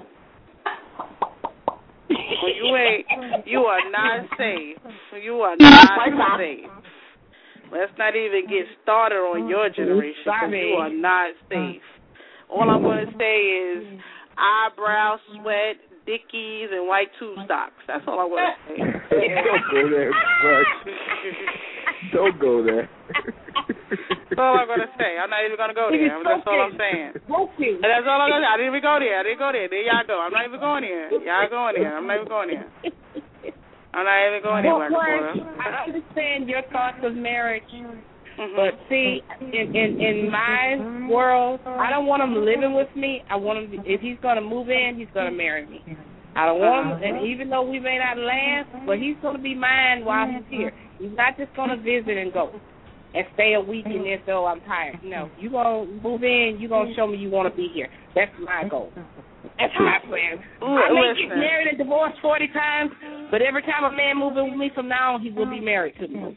Well, you ain't. You are not safe. You are not safe. Let's not even get started on your generation. 'Cause you are not safe. All I'm going to say is eyebrow sweat, Dickies, and white tube socks. That's all I'm going to say. Don't go there, Fresh. Don't go there. That's all I'm going to say. I'm not even going to go there. That's all I'm saying. That's all I'm going to say. I didn't even go there. I didn't go there. There y'all go. I'm not even going there. Y'all going there. I'm not even going there. I'm not even going there. Well, I understand your thoughts of marriage. Mm-hmm. But see, in, in in my world, I don't want him living with me. I want him. To, if he's going to move in, he's going to marry me. I don't want him. And even though we may not last, but he's going to be mine while he's here. He's not just going to visit and go and stay a week and then say, "Oh, I'm tired." No, you gonna move in. You gonna show me you want to be here. That's my goal. That's my plan. I may get married and divorced forty times, but every time a man moves in with me from now on, he will be married to me.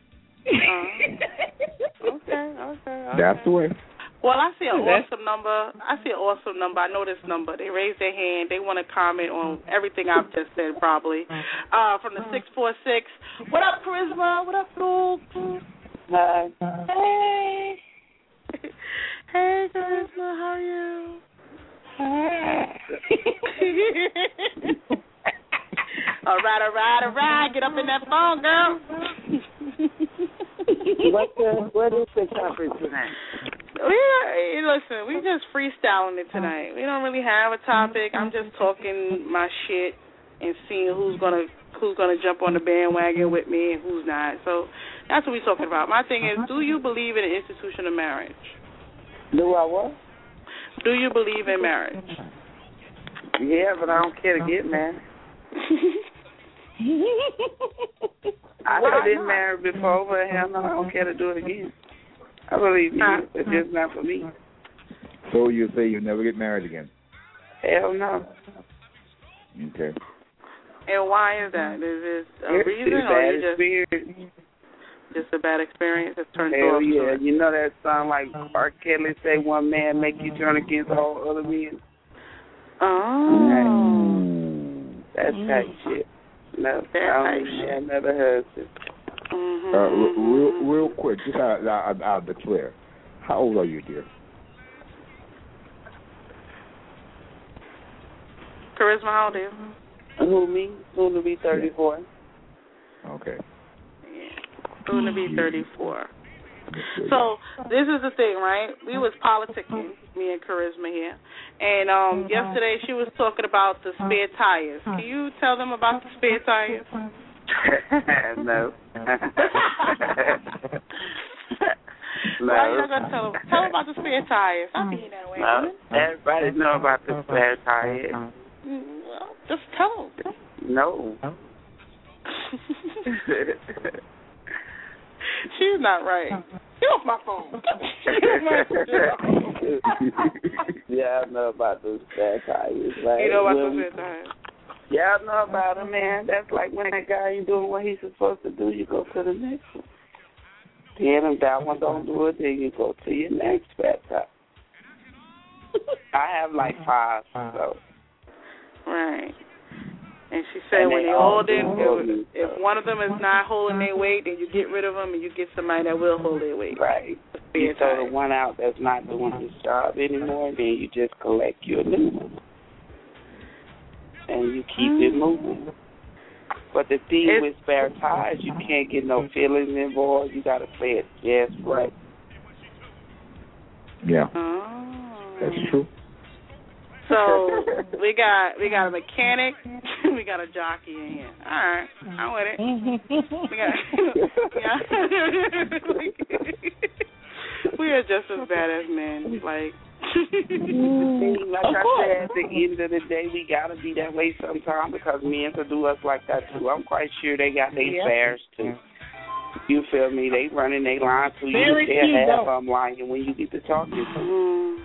uh, okay, okay, okay. That's the way. Well, I see an awesome number. I see an awesome number. I know this number. They raised their hand. They want to comment on everything I've just said, probably. Uh, from the six four six. What up, Charisma? What up, Luke? Hi. Hey. Hey, Charisma. How are you? all right, all right, all right. Get up in that phone, girl. What the, what is the topic tonight? We listen. We just freestyling it tonight. We don't really have a topic. I'm just talking my shit and seeing who's gonna who's gonna jump on the bandwagon with me and who's not. So that's what we're talking about. My thing is, do you believe in the institution of marriage? Do I what? Do you believe in marriage? Yeah, but I don't care to get married. I have been married before, but hell no, I don't care to do it again. I believe in it, it's just not for me. So you say you'll never get married again? Hell no. Okay. And why is that? Is it a it's reason, a or bad you just experience. just a bad experience that turned you Hell off? yeah, you know that song like R. Kelly say, "One man make you turn against all other men." Oh, that's mm. type shit. No, that I don't have another husband. Mm-hmm. Uh, real, real quick, just out, out, out the clear. How old are you, dear? Charisma, how old are you? Who, me? Soon to be thirty-four. Okay. Yeah. Soon to be thirty-four. So this is the thing, right? We was politicking, me and Charisma here, and um, yesterday she was talking about the spare tires. Can you tell them about the spare tires? No. No. Why are you not gonna tell them? Tell them about the spare tires. I'll be that way. No. Everybody know about the spare tires. Well, just tell them. No. She's not right. Get off my phone. Yeah, I know about those spare tires. Like, you know about when, those spare tires? Yeah, I know about them, man. That's like when that guy ain't doing what he's supposed to do, you go to the next one. Then if that one don't do it, then you go to your next spare tire. I have like five, so. Right. And she said and when they they all hold it, do if, if one of them is not holding their weight, then you get rid of them and you get somebody that will hold their weight. Right. You throw the one out that's not doing his job anymore, then you just collect your new one. And you keep mm-hmm. it moving. But the thing it's, with spare tires, you can't get no feelings involved. You got to play it just right. Yeah. Oh. That's true. So we got we got a mechanic, we got a jockey in here. All right, I'm with it. We got, we are just as bad as men. Like, like I said, at the end of the day, we gotta be that way sometimes because men will do us like that too. I'm quite sure they got their yeah. spares too. You feel me? They running their line too. You still have them lying when you get to talking to them.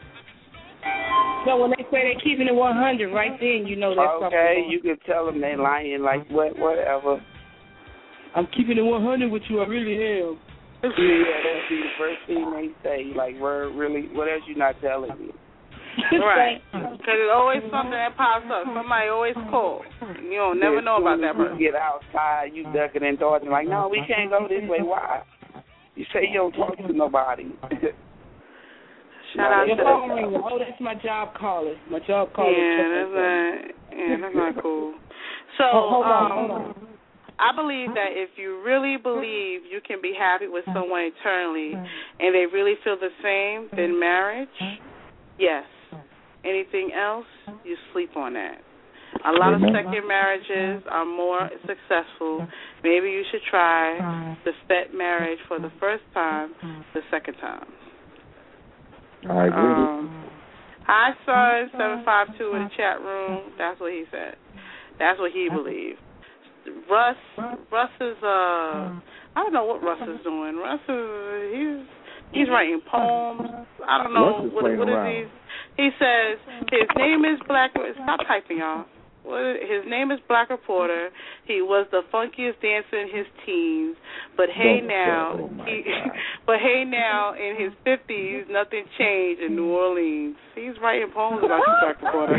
So when they say they're keeping it one hundred, right then you know that's something. Okay, you can tell them they lying like what, whatever. I'm keeping it one hundred with you. I really am. Yeah, that'd be the first thing they say. Like, we're really, what else you not telling me? Right. Because there's always something that pops up. Somebody always calls. You don't never know about that person. You get outside, you ducking and dodging. Like, no, we can't go this way. Why? You say you don't talk to nobody. Shout out to the phone ring. Oh, that's my job caller. My job caller. Yeah, that's not, yeah, that's not cool. So, oh, hold on, um, hold on. I believe that if you really believe you can be happy with someone eternally and they really feel the same, then marriage, yes. Anything else, you sleep on that. A lot of second marriages are more successful. Maybe you should try the step marriage for the first time, the second time. I agree. Um, hi, son, seven five two in the chat room. That's what he said. That's what he believed. Russ, Russ is, uh, I don't know what Russ is doing. Russ is, he's, he's writing poems. I don't know. Russ is what, playing what is around. he? He says his name is Black. Stop typing, y'all. His name is Black Reporter. He was the funkiest dancer in his teens, but hey Don't now, say, oh he, God. but hey now, in his fifties, nothing changed in New Orleans. He's writing poems about you, Black Reporter.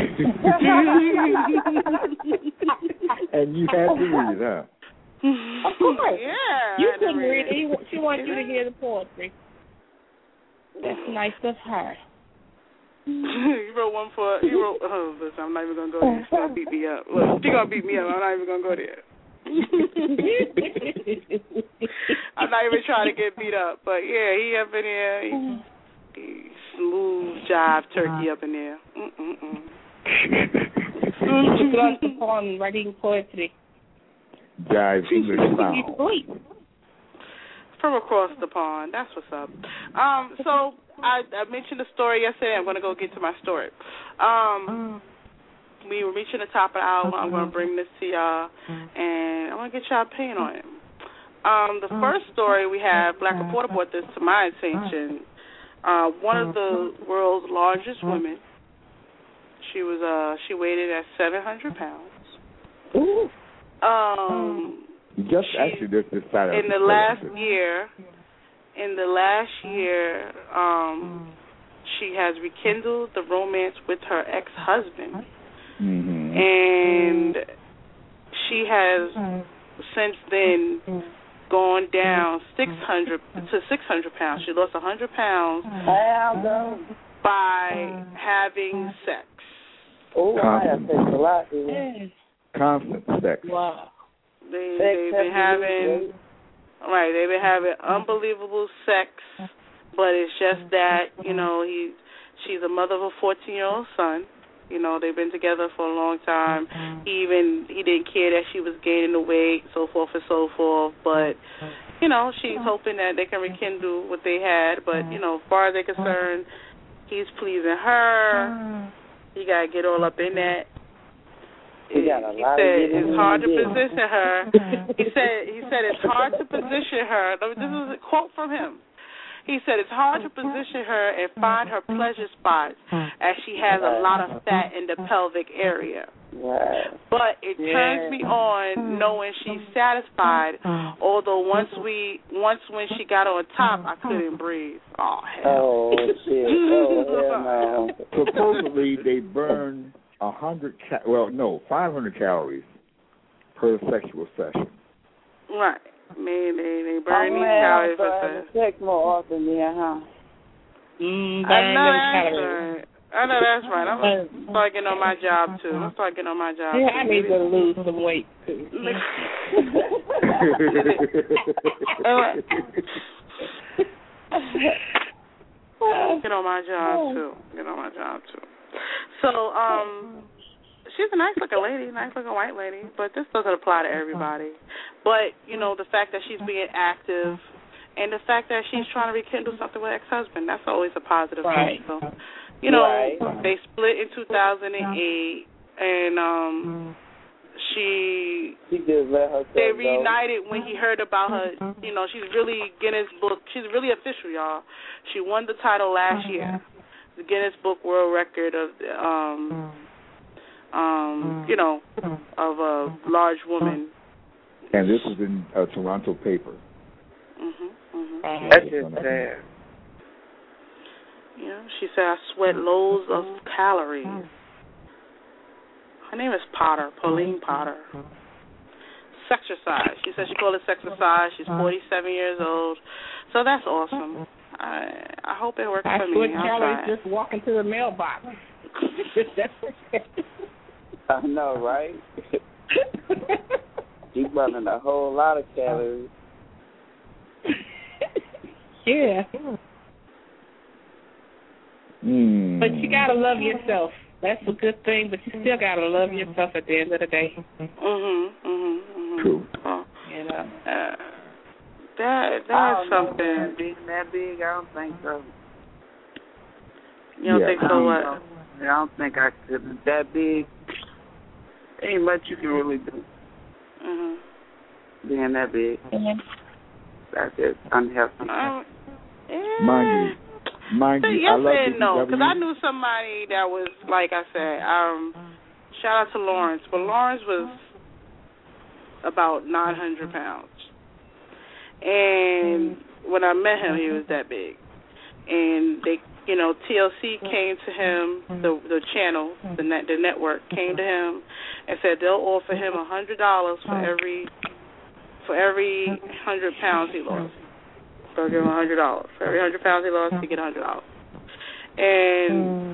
And you had to read it, huh? Of course. Yeah. You I had to couldn't read it. it. She wanted you to hear the poetry. That's nice of her. You wrote one for, you wrote, oh, listen, I'm not even going to go there. She's going to beat me up. Look, she's going to beat me up. I'm not even going to go there. I'm not even trying to get beat up. But, yeah, he up in there. He, he smooth jive turkey up in there. Mm-mm-mm. Across the pond writing poetry. Jive English style. From across the pond. That's what's up. Um, so I, I mentioned a story yesterday. I'm going to go get to my story. Um, we were reaching the top of the hour. I'm going to bring this to y'all, and I want to get y'all opinion on it. Um, the first story we have, Black Reporter brought this to my attention. Uh, one of the world's largest women. She was uh she weighed at seven hundred pounds. Ooh. Um, just actually just decided in the last year, in the last year, um, she has rekindled the romance with her ex-husband, mm-hmm. and she has since then gone down six hundred to six hundred pounds. She lost a hundred pounds by having sex. Oh, that takes a lot, dude. Constant sex. Wow. They, they've been having, right, they've been having unbelievable sex, but it's just that, you know, he, she's a mother of a fourteen-year-old son. You know, they've been together for a long time. He even, he didn't care that she was gaining the weight, so forth and so forth, but, you know, she's hoping that they can rekindle what they had, but, you know, as far as they're concerned, he's pleasing her. You got to get all up in that. He said it's hard to position her. He said he said it's hard to position her. This is a quote from him. He said it's hard to position her and find her pleasure spots as she has a lot of fat in the pelvic area. But it turns me on knowing she's satisfied, although once we once when she got on top, I couldn't breathe. Oh, hell. Oh, shit. Oh, hell no. Supposedly they burn a hundred, ca- well, no, five hundred calories per sexual session. Right. Maybe they, they burn these calories for sex. Sex more often, yeah, huh? Mm, I know that's right. I know that's right. I'm going to start getting on my job, too. I'm going to start getting on my job, yeah, too. I need to lose some weight, too. Get on my job, too. Get on my job, too. So, um, she's a nice-looking lady, nice-looking white lady, but this doesn't apply to everybody. But, you know, the fact that she's being active and the fact that she's trying to rekindle something with ex-husband, that's always a positive right. thing. So, you know, right. they split in two thousand eight, and um, she, she just let her they reunited go. When he heard about her. You know, she's really Guinness Book. She's really official, y'all. She won the title last year, the Guinness Book World Record of, um, um, you know, of a large woman. And this is in a Toronto paper. Mhm, mhm. That's just sad. Yeah, she said I sweat loads of calories. Her name is Potter, Pauline Potter. Sexercise. She said she called it Sexercise. She's forty-seven years old. So that's awesome. I I hope it works I for me. sweat I'll calories try. just walking to the mailbox. I know, right? She's burning a whole lot of calories. Yeah. Mm. But you gotta love yourself. That's a good thing, but you still gotta love yourself at the end of the day. Mhm, mhm, mhm. True. Oh, You know. uh, that I that's don't know, something. man, being that big, I don't think so. You don't Yeah. think I so? don't What? know. I don't think I could. That big, ain't much you can really do. Mhm. Being that big, that's just unhealthy. Um, yeah. Mind you, mind So you, yes I love and no, because W. I knew somebody that was, like I said, um, shout out to Lawrence, but Lawrence was about nine hundred pounds. And when I met him, he was that big. And they, you know, T L C came to him, the the channel, the net, the network came to him and said they'll offer him a hundred dollars for every for every hundred pounds he lost. They'll give him a hundred dollars for every hundred pounds he lost. He get a hundred dollars. And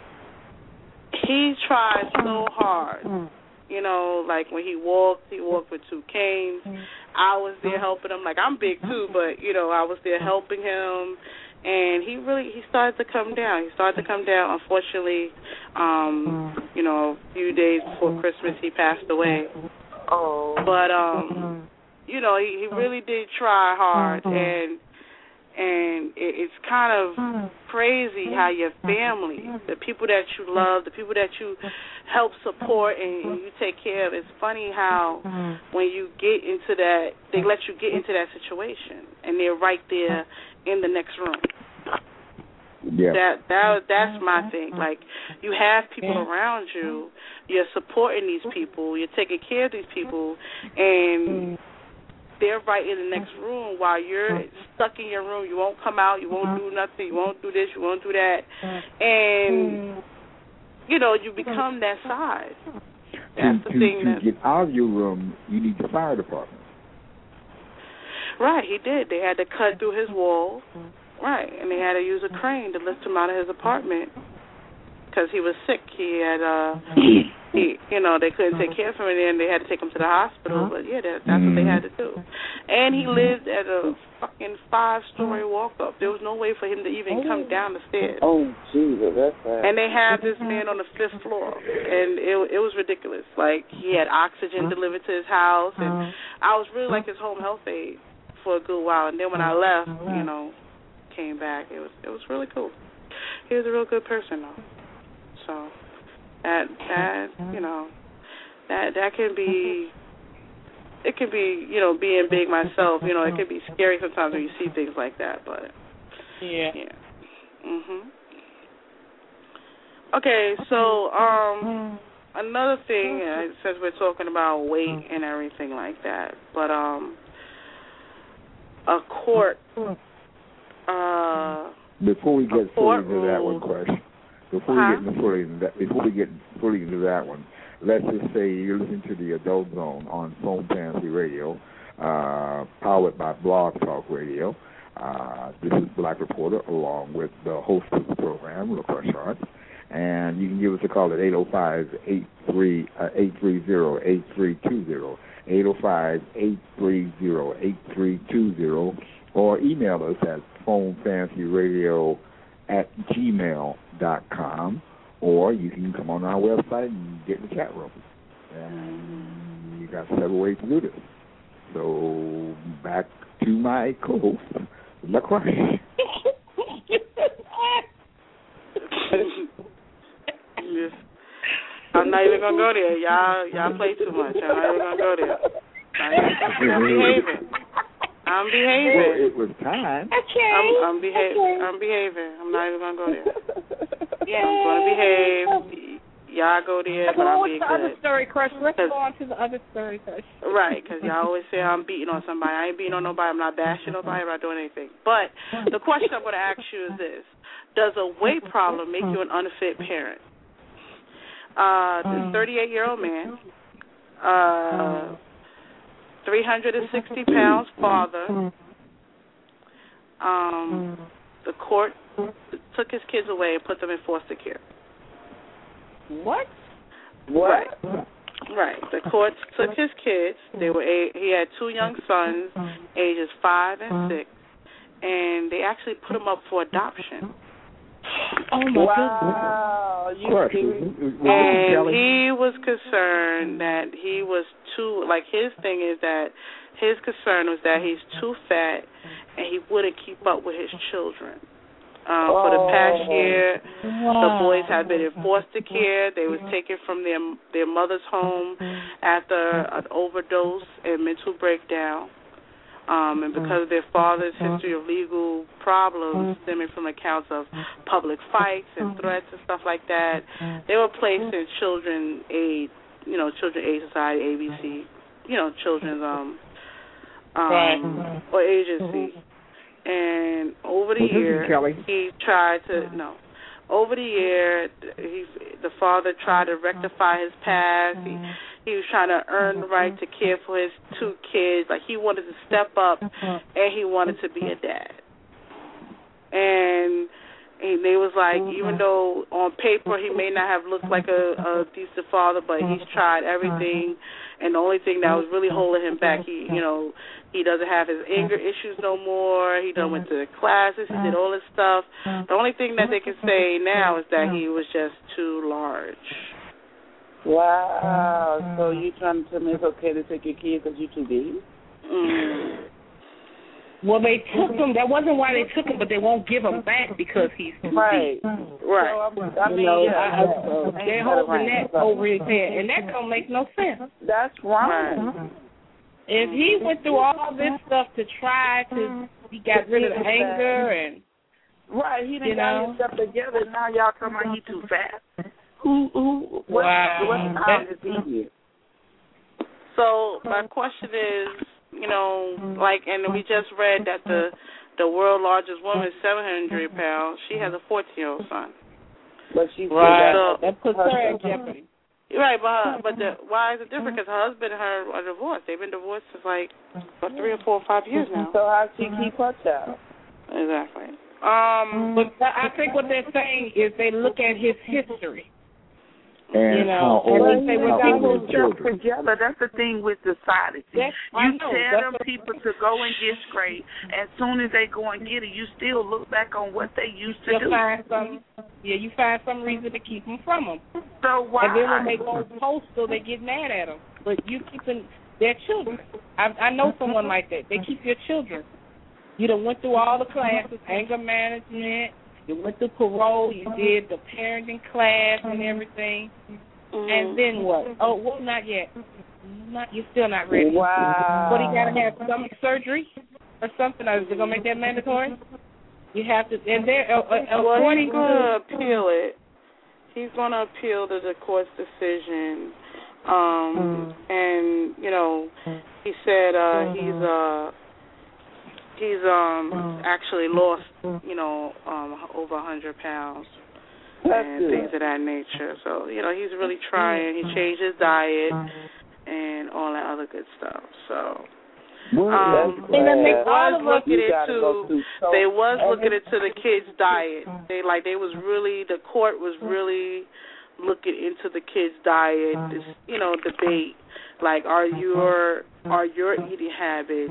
he tried so hard. You know, like when he walked, he walked with two canes. I was there helping him. Like, I'm big too, but, you know, I was there helping him. And he really, he started to come down. He started to come down. Unfortunately, um, you know, a few days before Christmas, he passed away. Oh. But, um, you know, he, he really did try hard. And And it, it's kind of crazy how your family, the people that you love, the people that you help support and, and you take care of, it's funny how when you get into that, they let you get into that situation, and they're right there in the next room. Yeah. That that that's my thing. Like, you have people around you, you're supporting these people, you're taking care of these people, and they're right in the next room while you're stuck in your room. You won't come out. You won't do nothing. You won't do this. You won't do that. And, you know, you become that size. That's to, the to, thing to that... get out of your room, you need the fire department. Right, he did. They had to cut through his wall. Right, and they had to use a crane to lift him out of his apartment because he was sick. He had... uh He, you know, they couldn't take care of him, and then they had to take him to the hospital. But yeah, that, that's what they had to do. And he lived at a fucking five-story walk-up. There was no way for him to even come down the stairs. Oh, Jesus, that's bad. And they had this man on the fifth floor, and it it was ridiculous. Like, he had oxygen delivered to his house, and I was really like his home health aide for a good while. And then when I left, you know, came back, it was it was really cool. He was a real good person, though. So. That that you know that that can be it can be you know being big myself, you know, it can be scary sometimes when you see things like that, but yeah yeah mhm okay so um another thing, uh, since we're talking about weight and everything like that, but um a court uh before we get fully into that one ruled, question. Before huh? we get into fully into that, before we get fully into that one, let's just say you're listening to the Adult Zone on Phone Fantasy Radio, uh, powered by Blog Talk Radio. Uh, this is Black Reporter, along with the host of the program, LaCrush Arts, and you can give us a call at eight oh five, eight three zero, eight three two zero, eight oh five, eight three zero, eight three two zero, or email us at phonefantasyradio at gmail dot com, or you can come on our website and get in the chat room. And you got several ways to do this. So back to my co-host, LaCrush. Yes. I'm not even gonna go there. Y'all, y'all play too much. I'm not even gonna go there. I'm behaving. I'm behaving. Well, it was time. Okay. I'm, I'm behaving. Okay. I'm behaving. I'm not even gonna go there. Yeah. I'm gonna behave. Y'all go there, Let's but I'm go being to the other good. story, Crush. Let's go on to the other story, Crush. Right, because y'all always say I'm beating on somebody. I ain't beating on nobody. I'm not bashing nobody. I'm not doing anything. But the question I'm going to ask you is this. Does a weight problem make you an unfit parent? Uh, this thirty-eight-year-old man, uh, three hundred sixty pounds father, um, the court took his kids away and put them in foster care. What? What? Right. Right. The courts took his kids. They were a, he had two young sons, ages five and six, and they actually put them up for adoption. Oh my wow. goodness! You and he was concerned that he was too. Like his thing is that his concern was that he's too fat and he wouldn't keep up with his children. Um, for the past year, wow. the boys had been in foster care. They was taken from their their mother's home after an overdose and mental breakdown. Um, and because of their father's history of legal problems stemming from accounts of public fights and threats and stuff like that, they were placed in children aid, you know, Children Aid Society, A B C, you know, children's um, um right. or agency. And over the well, year, he tried to, no, over the year, he, the father tried to rectify his past. He, he was trying to earn the right to care for his two kids. Like, he wanted to step up, and he wanted to be a dad. And, and they was like, even though on paper he may not have looked like a, a decent father, but he's tried everything, and the only thing that was really holding him back, he, you know, he doesn't have his anger issues no more. He done went to the classes. He did all this stuff. The only thing that they can say now is that he was just too large. Wow. So you trying to tell me it's okay to take your kid because you're too big? Mm. Well, they took him. That wasn't why they took him, but they won't give him back because he's too right. big. Right. So, I mean, you know, yeah, I, I, yeah. they're holding that over his head, and that don't make no sense. That's wrong. Right. If he went through all this stuff to try to, he got rid of the anger and. Right, he didn't you got know? his stuff together. Now y'all talking about he too fat. Who, who, what, wow. what time is he here? So my question is, you know, like, and we just read that the the world's largest woman is seven hundred pounds. She has a fourteen-year-old son. But she's right. So, that puts her in jeopardy. Right, but her, but the, why is it different? Because her husband and her are divorced. They've been divorced since like what, three or four or five years now. So how she keep her child? Exactly. Um, but I think what they're saying is they look at his history. And you know, how old, and they say we how got old his stuff together. That's the thing with society. That's, you know, tell them people to go and get straight. As soon as they go and get it, you still look back on what they used to you do. Find some, yeah, you find some reason to keep them from them. So why? And then when they go postal, they get mad at them. But you keeping their children. I, I know someone like that. They keep your children. You done went through all the classes, anger management. You went through parole. You did the parenting class and everything. Mm-hmm. And then what? Oh, well, not yet. Not you're still not ready. Wow. But he got to have stomach surgery or something. Or is it gonna make that mandatory? You have to. And they're uh, uh, well, according he's gonna to appeal it. He's gonna appeal to the court's decision. Um, mm. and you know, he said uh, he's uh. He's um actually lost, you know, um over a hundred pounds and good. things of that nature. So, you know, he's really trying. He changed his diet and all that other good stuff. So, um, they was looking into they was looking into the kids' diet. They like they was really the court was really looking into the kids' diet. This, you know, debate like are your are your eating habits,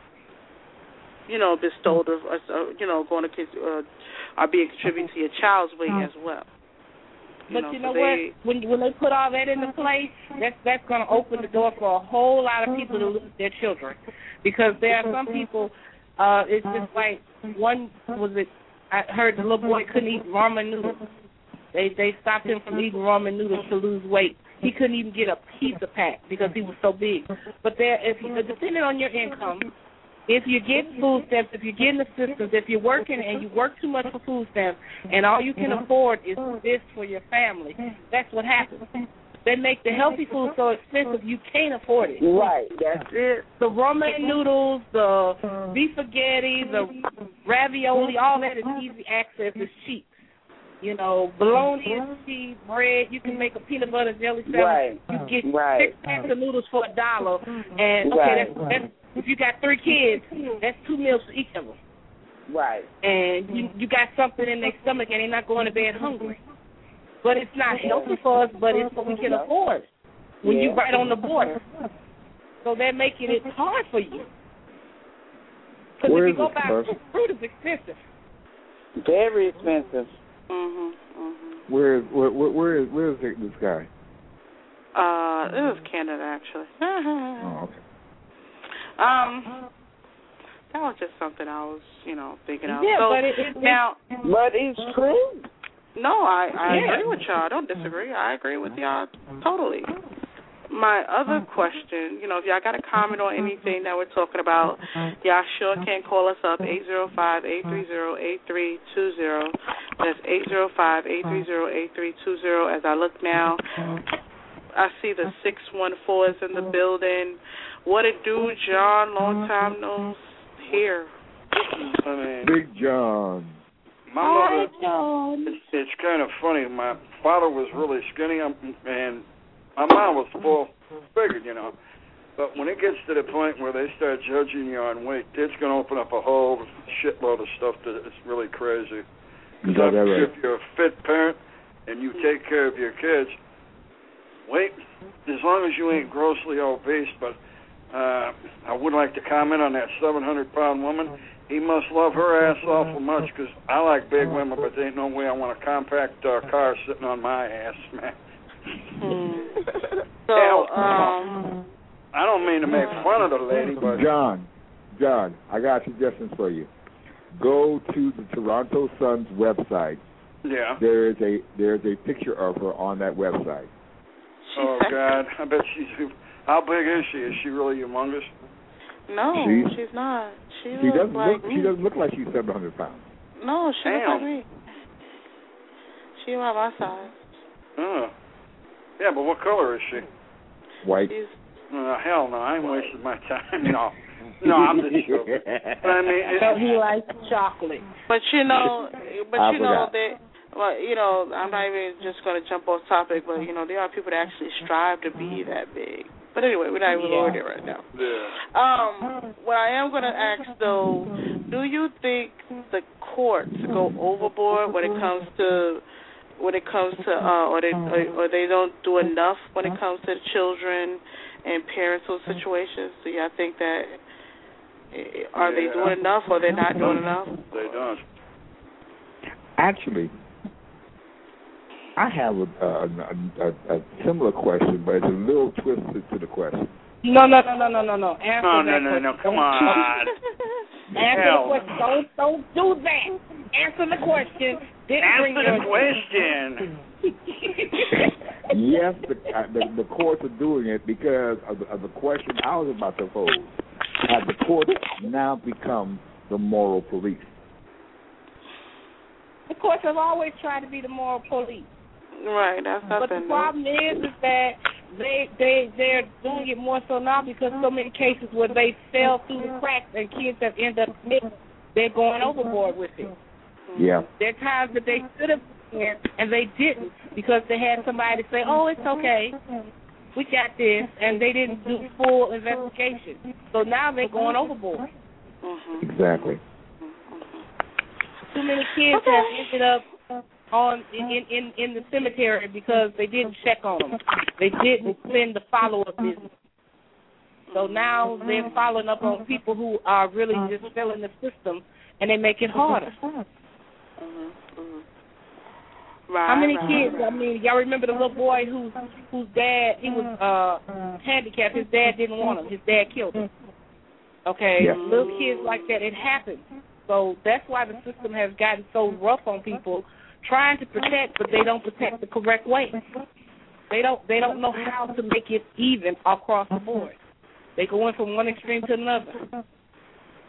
you know, bestowed of, uh, you know, going to kids, uh, are being contributed to your child's weight as well. You but know, you know so what? they, When when they put all that into place, that's that's going to open the door for a whole lot of people to lose their children, because there are some people. Uh, it's just like one was it. I heard the little boy couldn't eat ramen noodles. They they stopped him from eating ramen noodles to lose weight. He couldn't even get a pizza pack because he was so big. But there, if you, depending on your income. if you get food stamps, if you're getting assistance, if you're working and you work too much for food stamps, and all you can afford is this for your family, that's what happens. They make the healthy food so expensive you can't afford it. Right, that's it. The romaine noodles, the beef spaghetti, the ravioli, all that is easy access. It's cheap. You know, bologna is cheap. Bread, you can make a peanut butter jelly sandwich. Right. You get right. six packs of noodles for a dollar. And okay, right. that's, that's if you got three kids, that's two meals for each of them. Right. And you you got something in their stomach and they're not going to bed hungry. But it's not healthy for us, but it's what we can afford when yeah. you're right on the border. So they're making it hard for you. Because if you go buy fruit, fruit is expensive. Very expensive. Mhm. Mhm. Where where where where is where is this guy? Uh, it was Canada actually. Oh, okay. Um, that was just something I was, you know, thinking of. Yeah, so but it, it, now, but it's true. No, I I yeah. agree with y'all. I don't disagree. I agree with y'all totally. My other question, you know, if y'all got a comment on anything that we're talking about, y'all sure can call us up, eight zero five, eight three zero, eight three two zero. That's eight zero five, eight three zero, eight three two zero. As I look now, I see the six one four is in the building. What it do, John? Long time no here. I mean, Big John. My mother, it's, it's kind of funny. My father was really skinny, and my mom was full figured, you know. But when it gets to the point where they start judging you on weight, it's going to open up a whole shitload of stuff that is really crazy. Because if you're a fit parent and you take care of your kids, weight, as long as you ain't grossly obese, but uh, I would like to comment on that seven hundred pound woman. He must love her ass awful much because I like big women, but there ain't no way I want a compact uh, car sitting on my ass, man. Hmm. So, um, I don't mean to make fun of the lady, but John, John, I got suggestions for you. Go to the Toronto Sun's website. Yeah. There is a there is a picture of her on that website. Oh God, I bet she's. How big is she? Is she really humongous? No, she's, she's not. She, she looks doesn't like look. me. She doesn't look like she's seven hundred pounds. No, she Damn. looks like me. She about my size. Oh. Yeah, but what color is she? White. She's, Uh, hell no, I ain't wasting my time. No, no, I'm just joking. But I mean, it, So he likes chocolate. but you know, but I you know forgot. that. Well, you know, I'm not even just going to jump off topic, but you know, there are people that actually strive to be that big. But anyway, we're not even Yeah. going there right now. yeah. Um, what I am going to ask though, do you think the courts go overboard when it comes to when it comes to uh, or they or, or they don't do enough when it comes to children and parental situations? Do y'all think that are Yeah. they doing enough or they're not doing enough? They don't. Actually, I have a, a, a, a similar question, but it's a little twisted to the question. No, no, no, no, no, no, no. Answer No, that no, no, no, question. come on. Answer Hell. the question. Don't, don't do that. Answer the question. Then bring Answer your the question. Yes, the, uh, the the courts are doing it because of the, of the question I was about to pose. Have the courts now become the moral police? The courts have always tried to be the moral police. Right, that's But nothing. the problem is, is that they they they're doing it more so now because so many cases where they fell through the cracks and kids have ended up mixed, they're going overboard with it. Yeah. There are times that they should have been and they didn't because they had somebody say, "Oh, it's okay, we got this," and they didn't do full investigation. So now they're going overboard. Mm-hmm. Exactly. Too many kids Okay. have ended up on in, in in the cemetery because they didn't check on them. They didn't send the follow-up visit. So now they're following up on people who are really just filling the system, and they make it harder. Mm-hmm. Mm-hmm. Right. How many right, kids? right. I mean, y'all remember the little boy whose whose dad he was uh, handicapped. His dad didn't want him. His dad killed him. Okay, Yeah. little kids like that. It happens. So that's why the system has gotten so rough on people, trying to protect, but they don't protect the correct way. They don't. They don't know how to make it even across the board. They go in from one extreme to another.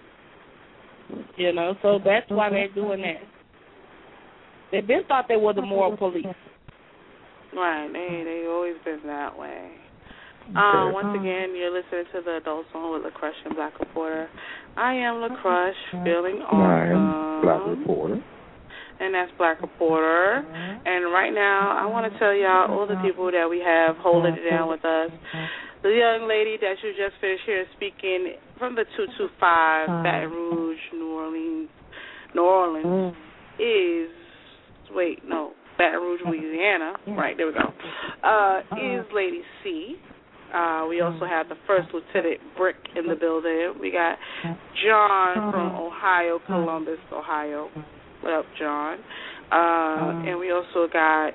You know, so that's why they're doing that. They've been thought they were the moral police. Right, they they always been that way. Uh, once again, you're listening to the Adult Zone with LaCrush and Black Reporter. I am LaCrush, feeling awesome. I am Black Reporter. And that's Black Reporter. And right now, I want to tell y'all all the people that we have holding it down with us. The young lady that you just finished here speaking from the two two five, Baton Rouge, New Orleans, New Orleans, is, wait, no, Baton Rouge, Louisiana. Right, there we go. Uh, is Lady C. Uh, we also have the First Lieutenant Brick in the building. We got John from Ohio, Columbus, Ohio. What up, John? Uh, and we also got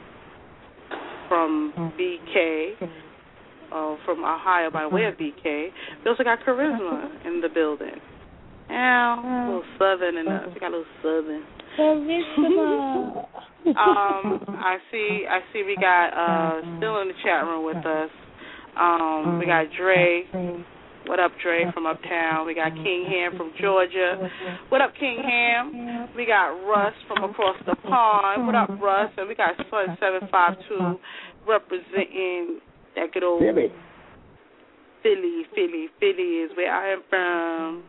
from B K, uh, from Ohio by way of B K. We also got Charisma in the building. Yeah, a little southern in us. We got a little southern. Charisma. um, I see. I see. We got uh, still in the chat room with us. Um, we got Dre. What up, Dre from uptown? We got King Ham from Georgia. What up, King Ham? We got Russ from across the pond. What up, Russ? And we got Sun seven five two representing that good old Philly. Philly, Philly, Philly is where I am from.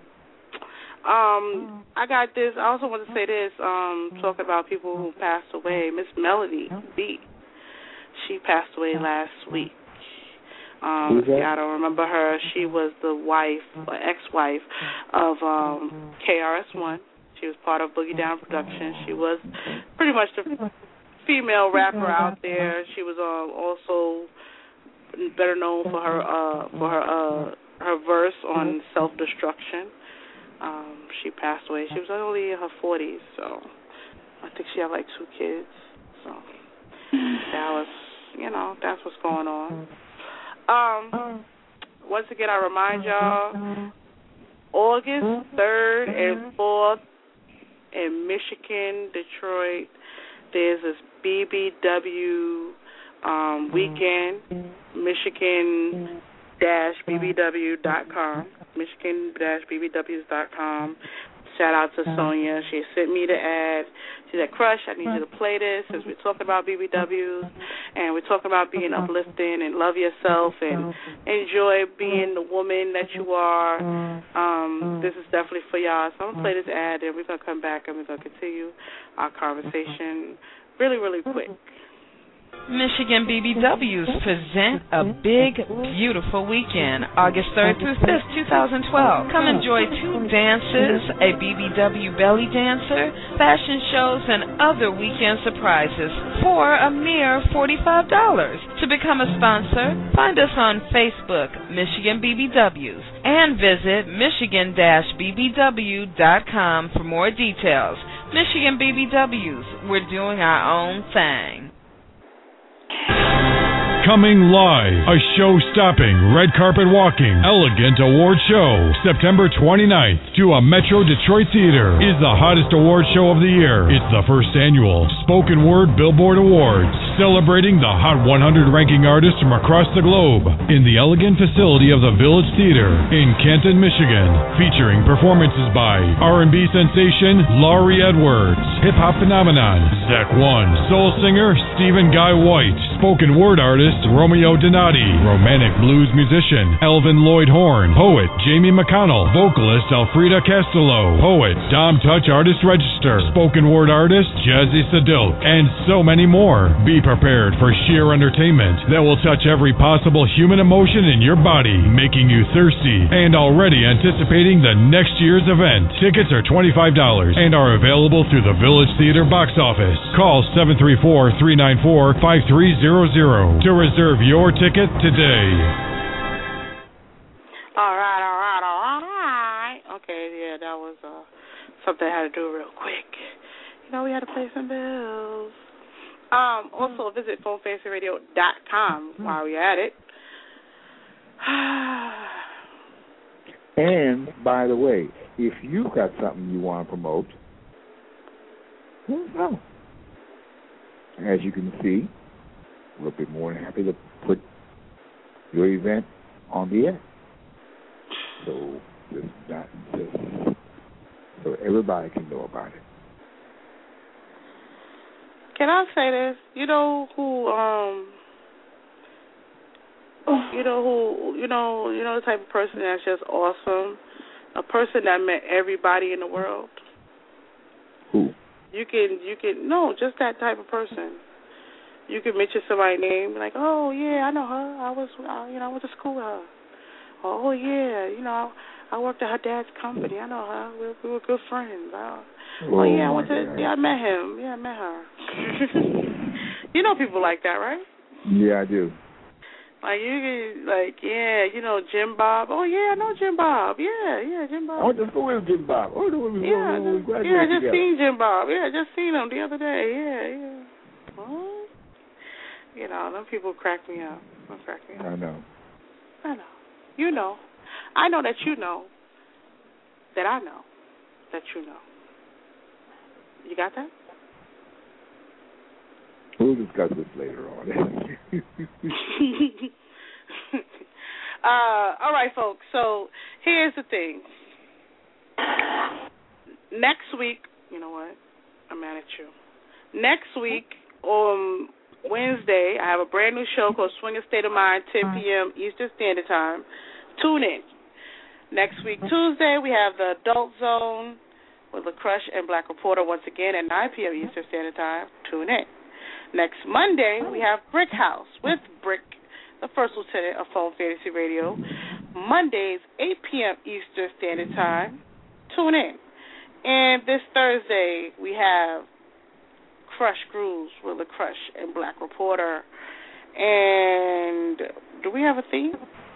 Um, I got this. I also want to say this. Um, talking about people who passed away. Miss Melody B. She passed away last week. Um, if y'all don't remember her, she was the wife, or ex-wife, of um, K R S One. She was part of Boogie Down Productions. She was pretty much the female rapper out there. She was um, also better known for her uh, for her uh, her verse on self-destruction. Um, she passed away. She was only in her forties, so I think she had like two kids. So that was, you know, that's what's going on. Um, once again, I remind y'all, August third and fourth in Michigan, Detroit, there's this B B W um, weekend, Michigan dash B B W dot com, Michigan dash B B W dot com. Shout out to Sonia. She sent me the ad. She said, Crush, I need you to play this since we're talking about B B Ws and we're talking about being uplifting and love yourself and enjoy being the woman that you are. Um, this is definitely for y'all. So I'm going to play this ad and we're going to come back and we're going to continue our conversation really, really quick. Michigan B B Ws present a big, beautiful weekend, August third through fifth, twenty twelve. Come enjoy two dances, a B B W belly dancer, fashion shows, and other weekend surprises for a mere forty-five dollars. To become a sponsor, find us on Facebook, Michigan B B Ws, and visit michigan dash b b w dot com for more details. Michigan B B Ws, we're doing our own thing. Coming live, a show-stopping, red carpet walking, elegant award show, September twenty-ninth, to a Metro Detroit Theater, is the hottest award show of the year. It's the first annual Spoken Word Billboard Awards, celebrating the Hot one hundred ranking artists from across the globe in the elegant facility of the Village Theater in Canton, Michigan, featuring performances by R and B sensation Laurie Edwards, hip-hop phenomenon Zach One, soul singer Stephen Guy White, spoken word artist Romeo Donati, romantic blues musician Elvin Lloyd Horn, poet Jamie McConnell, vocalist Elfrida Castello, poet Dom Touch Artist Register, spoken word artist Jazzy Sadilk, and so many more. Be prepared for sheer entertainment that will touch every possible human emotion in your body, making you thirsty, and already anticipating the next year's event. Tickets are twenty-five dollars and are available through the Village Theater box office. Call seven three four, three nine four, five three zero zero to reserve your ticket today. All right, all right, all right. Okay, yeah, that was uh, something I had to do real quick. You know, we had to pay some bills. Um, also, visit phone fantasy radio dot com while we're at it. And, by the way, if you've got something you want to promote, let us know. As you can see, we'll be more than happy to put your event on the air. So just not just so everybody can know about it. Can I say this? You know who? Um, you know who? You know, you know the type of person that's just awesome. A person that met everybody in the world. Who? You can, you can, no, just that type of person. You can mention somebody's name, like, oh yeah, I know her. I was, uh, you know, I went to school with her. Oh yeah, you know, I worked at her dad's company. I know her. We, we were good friends. I, oh, oh yeah, I went to, yeah, I met him. Yeah, I met her. You know people like that, right? Yeah, I do. Like you can, like yeah, you know Jim Bob. Oh yeah, I know Jim Bob. Yeah, yeah, Jim Bob. I went to school with Jim Bob. Oh, no, we, yeah, we, we graduated yeah, I just together. seen Jim Bob. Yeah, I just seen him the other day. Yeah, yeah. What? You know, them people crack me up. They crack me up. I know. I know. You know. I know that you know that I know that you know. You got that? We'll discuss this later on. uh, all right, folks. So here's the thing. Next week, you know what? I'm mad at you. Next week, on Wednesday, I have a brand new show called Swing a State of Mind, ten p.m. Eastern Standard Time. Tune in. Next week, Tuesday, we have the Adult Zone with LaCrush and Black Reporter once again at nine p.m. Eastern Standard Time. Tune in. Next Monday, we have Brick House with Brick, the first lieutenant of Phone Fantasy Radio. Mondays, eight p.m. Eastern Standard Time. Tune in. And this Thursday, we have Crush Grooves with LaCrush and Black Reporter. And do we have a theme?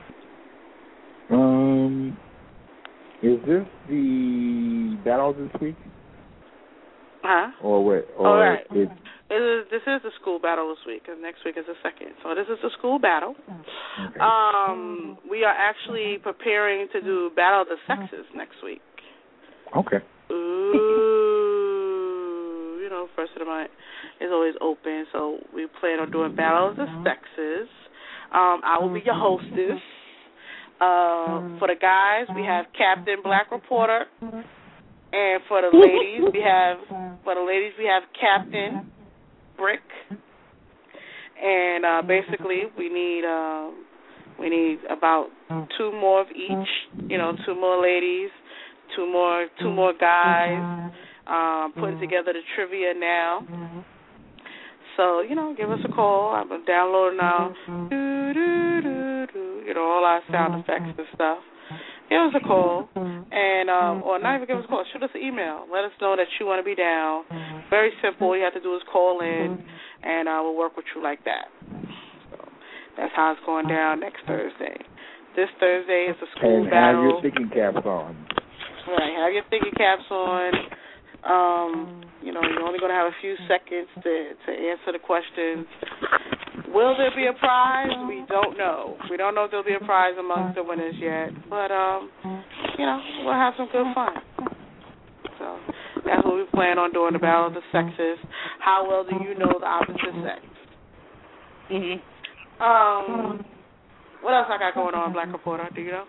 Um, is this the battle this week? Huh? Or what? Or All right. It, It is, this is the school battle this week, and next week is the second. So this is the school battle. okay. Um, we are actually preparing to do Battle of the Sexes next week. Okay. Ooh, you know, first of the month is always open, so we plan on doing Battle of the Sexes. Um, I will be your hostess. Uh, for the guys, we have Captain Black Reporter, and for the ladies, we have for the ladies we have Captain Brick, and uh, basically we need um, we need about two more of each. You know, two more ladies, two more two more guys. Um, putting together the trivia now. So you know, give us a call. I'm downloading now. Do, do, do, do, you know, all our sound effects and stuff. Give us a call, and um, or not even give us a call. Shoot us an email. Let us know that you want to be down. Very simple. All you have to do is call in, and uh, we'll work with you like that. So that's how it's going down next Thursday. This Thursday is the school and battle. have your thinking caps on. Right. Have your thinking caps on. Um, you know, you're only going to have a few seconds to to answer the questions. Will there be a prize? We don't know. We don't know if there'll be a prize amongst the winners yet. But, um, you know, we'll have some good fun. So that's what we plan on doing, the Battle of the Sexes. How well do you know the opposite sex? Mm-hmm. Um, what else I got going on, Black Reporter? Do you know?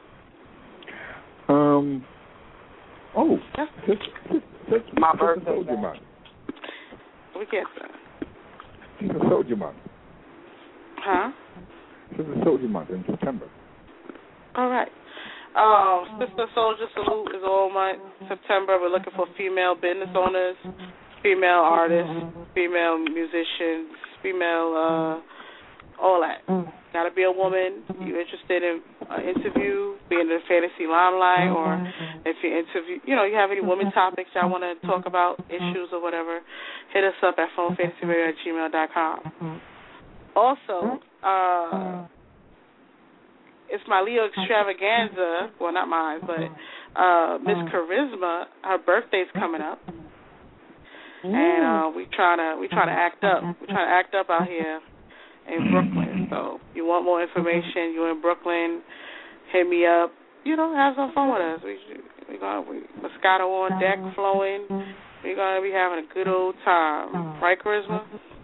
Um. Oh, That's, just, just, just My just birthday. Soldier Month. we can't say. It's a Soldier Month. Huh? It's a Soldier Month in September. All right. Um, Sister Soldier Salute is all month September. We're looking for female business owners, female artists, female musicians, female, uh, all that. Got to be a woman. You're interested in an interview, being in the fantasy limelight, or if you interview, you know, you have any women topics y'all want to talk about, issues or whatever, hit us up at phone fantasy radio at gmail dot com. Also, uh, it's my Leo extravaganza. Well, not mine, but uh, Miss Charisma. Her birthday's coming up, and uh, we trying to we trying to act up. We trying to act up out here in Brooklyn. So, you want more information? You're in Brooklyn? Hit me up. You know, have some fun with us. We we gonna we Moscato on deck, flowing. We're gonna be having a good old time, right, Charisma?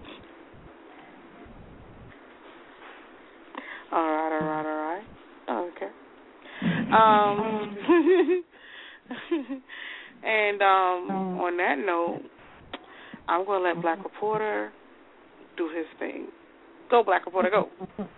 All right, all right, all right. Oh, okay. Um, And um, on that note, I'm going to let Black Reporter do his thing. Go, Black Reporter, go.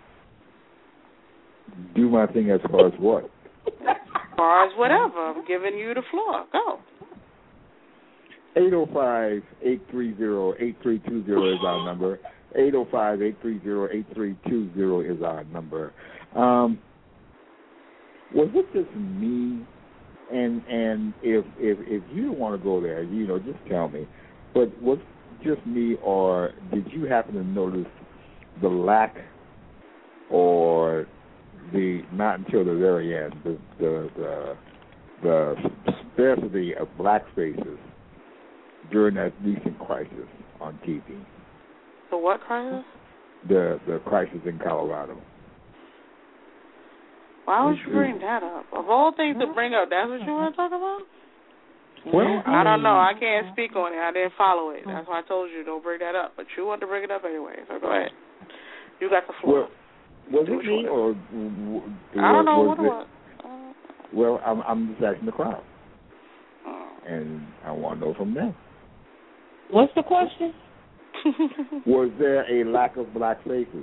Do my thing as far as what? As far as whatever. I'm giving you the floor. Go. eight oh five, eight three zero, eight three two zero is our number. eight oh five, eight three zero, eight three two zero is our number. Um, was it just me? And and if if if you don't want to go there, you know, just tell me. But was it just me, or did you happen to notice the lack, or the not until the very end, the the the, the scarcity of black faces during that recent crisis on T V? The what crisis? The the crisis in Colorado. Why would you bring that up? Of all things to bring up, that's what you want to talk about? Well, I don't know. I can't speak on it. I didn't follow it. That's why I told you don't bring that up. But you wanted to bring it up anyway, so go ahead. You got the floor. Well, was it me or? I don't know was what it was. It, well, I'm I'm just asking the crowd, oh. and I want to know from them. What's the question? Was there a lack of black faces?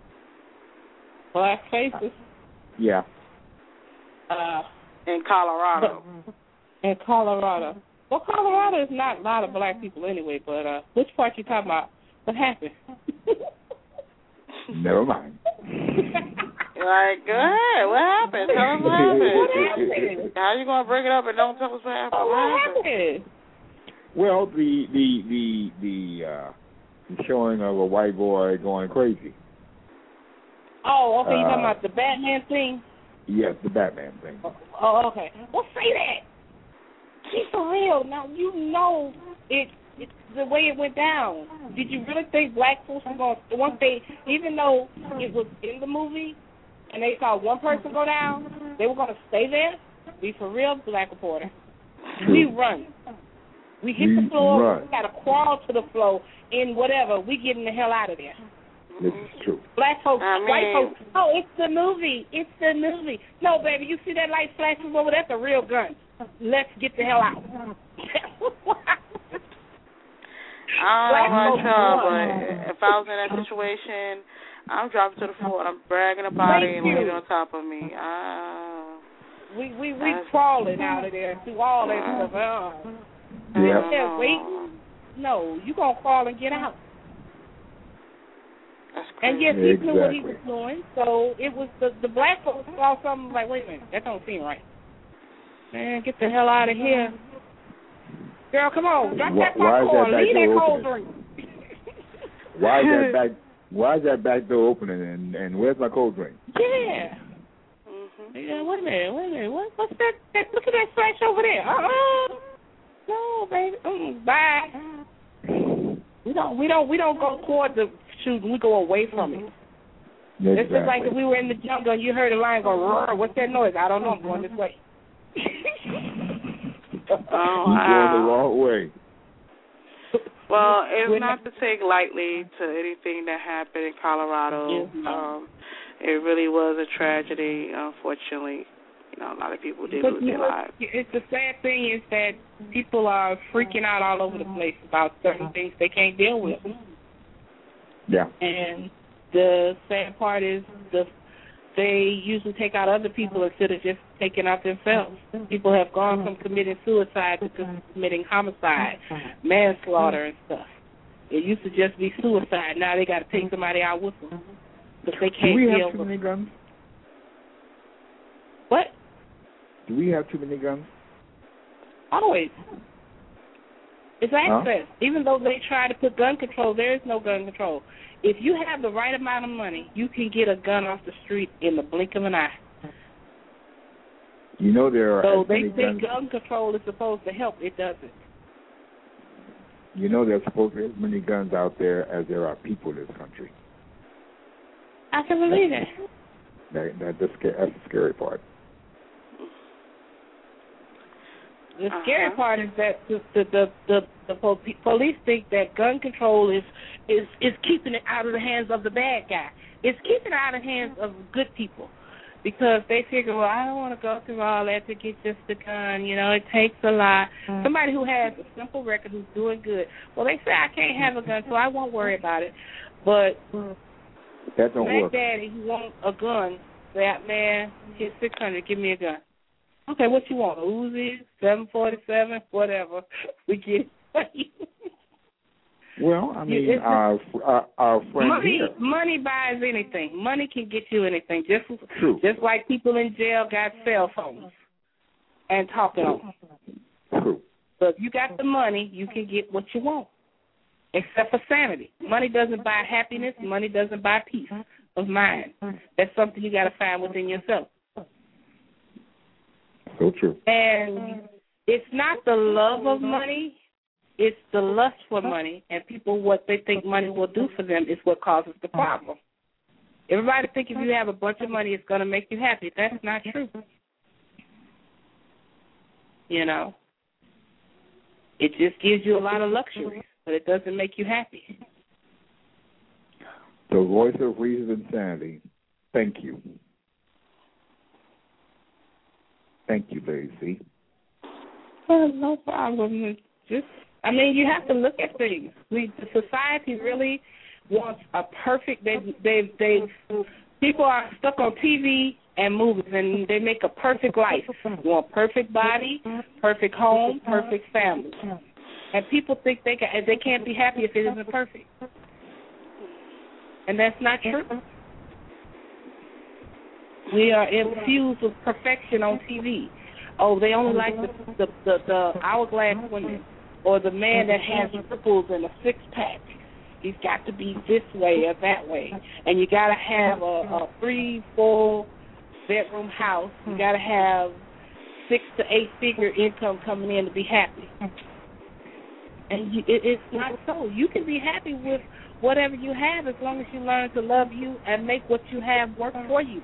Black faces? Yeah. Uh, in Colorado. In Colorado. Well, Colorado is not a lot of black people anyway, but uh, which part you talking about? What happened? Never mind. Like, go ahead. What happened? Tell us what happened. What happened? How you going to bring it up and don't tell us what happened? Oh, what, what happened? happened? Well, the the the the, uh, the showing of a white boy going crazy. Oh, okay. You uh, talking about the Batman thing? Yes, the Batman thing. Oh, oh okay. Well, say that. Be for real. Now you know it. It's the way it went down. Did you really think black folks were going to, once they, even though it was in the movie and they saw one person go down, they were going to stay there? Be for real, Black Reporter. True. We run. We hit we the floor. Run. We got to crawl to the floor in whatever. We getting the hell out of there. This is true. Black folks, I mean, white folks, oh, it's the movie. It's the movie. No, baby, you see that light flashing over? That's a real gun. Let's get the hell out. I don't know about y'all, but if I was in that situation, I'm dropping to the floor and I'm dragging a body and laying on top of me. Uh, we we we crawling out of there through all that stuff. Uh, yeah. yeah, wait. No, you gonna crawl and get out. That's crazy. And yes, he exactly. knew what he was doing. So it was the the black folks saw something like, wait a minute, that don't seem right. Man, get the hell out of here. Girl, come on, drop why, that popcorn, leave that cold drink. Why is that back? Why is that back door opening? And, and where's my cold drink? Yeah. Mm-hmm. Yeah. Wait a minute. Wait a minute. What, what's that, that? Look at that flash over there. Uh-uh. No, baby. Mm, bye. We don't. We don't. We don't go toward the shooting. We go away from it. Exactly. It's just like if we were in the jungle and you heard a lion go roar. What's that noise? I don't know. I'm going this way. Oh, wow. You're going the wrong way. Well, it's not to take lightly to anything that happened in Colorado. Mm-hmm. Um, it really was a tragedy, unfortunately. You know, a lot of people did but lose you their know, lives. It's the sad thing is that people are freaking out all over the place about certain things they can't deal with. Yeah. And the sad part is the they usually take out other people instead of just taking out themselves. People have gone from committing suicide to committing homicide, manslaughter and stuff. It used to just be suicide. Now they got to take somebody out with them. But they can't Do we deal have too with many guns? What? Do we have too many guns? Always. It's access. Huh? Even though they try to put gun control, there is no gun control. If you have the right amount of money, you can get a gun off the street in the blink of an eye. You know there are So as they many think guns. gun control is supposed to help. It doesn't. You know there's supposed to be as many guns out there as there are people in this country. I can believe that. That, that that's, that's the scary part. The Uh-huh. scary part is that the the the, the, the po- police think that gun control is, is is keeping it out of the hands of the bad guy. It's keeping it out of the hands of good people. because they figure, well, I don't want to go through all that to get just the gun. You know, it takes a lot. Mm-hmm. Somebody who has a simple record who's doing good, well, they say, I can't have a gun, so I won't worry about it. But that don't Mac work. Daddy, who wants a gun, say, man, here's six hundred, give me a gun. Okay, what you want, a Uzi, seven forty-seven, whatever. We get it. Well, I mean, it's our, our our friend money, here. Money buys anything. Money can get you anything. Just True. Just like people in jail got cell phones and talking on them. True. So if you got the money, you can get what you want, except for sanity. Money doesn't buy happiness. Money doesn't buy peace of mind. That's something you got to find within yourself. So true. And it's not the love of money. It's the lust for money, and people, what they think money will do for them is what causes the problem. Everybody think if you have a bunch of money, it's going to make you happy. That's not true. You know, it just gives you a lot of luxuries, but it doesn't make you happy. The voice of reason and sanity. Thank you. Thank you, Lady C. Well, no problem. Just, I mean, you have to look at things. We, the society really wants a perfect. They, they, they. People are stuck on T V and movies, and they make a perfect life. You want perfect body, perfect home, perfect family, and people think they can, they can't be happy if it isn't perfect, and that's not true. We are infused with perfection on T V. Oh, they only like the the, the, the hourglass women, or the man that has ripples and a six pack. He's got to be this way or that way, and you got to have a, a three, four bedroom house. You got to have six to eight figure income coming in to be happy. And you, it, it's not so. You can be happy with whatever you have as long as you learn to love you and make what you have work for you.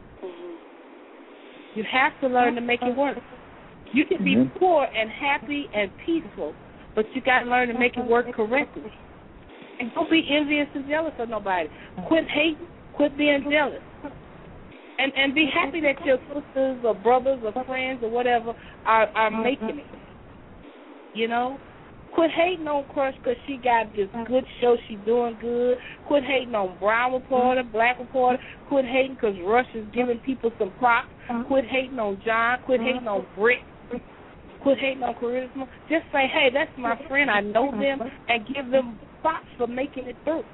You have to learn to make it work. You can be mm-hmm. poor and happy and peaceful, but you got to learn to make it work correctly. And don't be envious and jealous of nobody. Quit hating. Quit being jealous. And and be happy that your sisters or brothers or friends or whatever are, are making it. You know? Quit hating on Crush because she got this good show. She's doing good. Quit hating on Brown Reporter, Black Reporter. Quit hating because Rush is giving people some props. Quit hating on John. Quit hating on Britt. Quit hating on Charisma. Just say, hey, that's my friend. I know them, and give them props for making it through.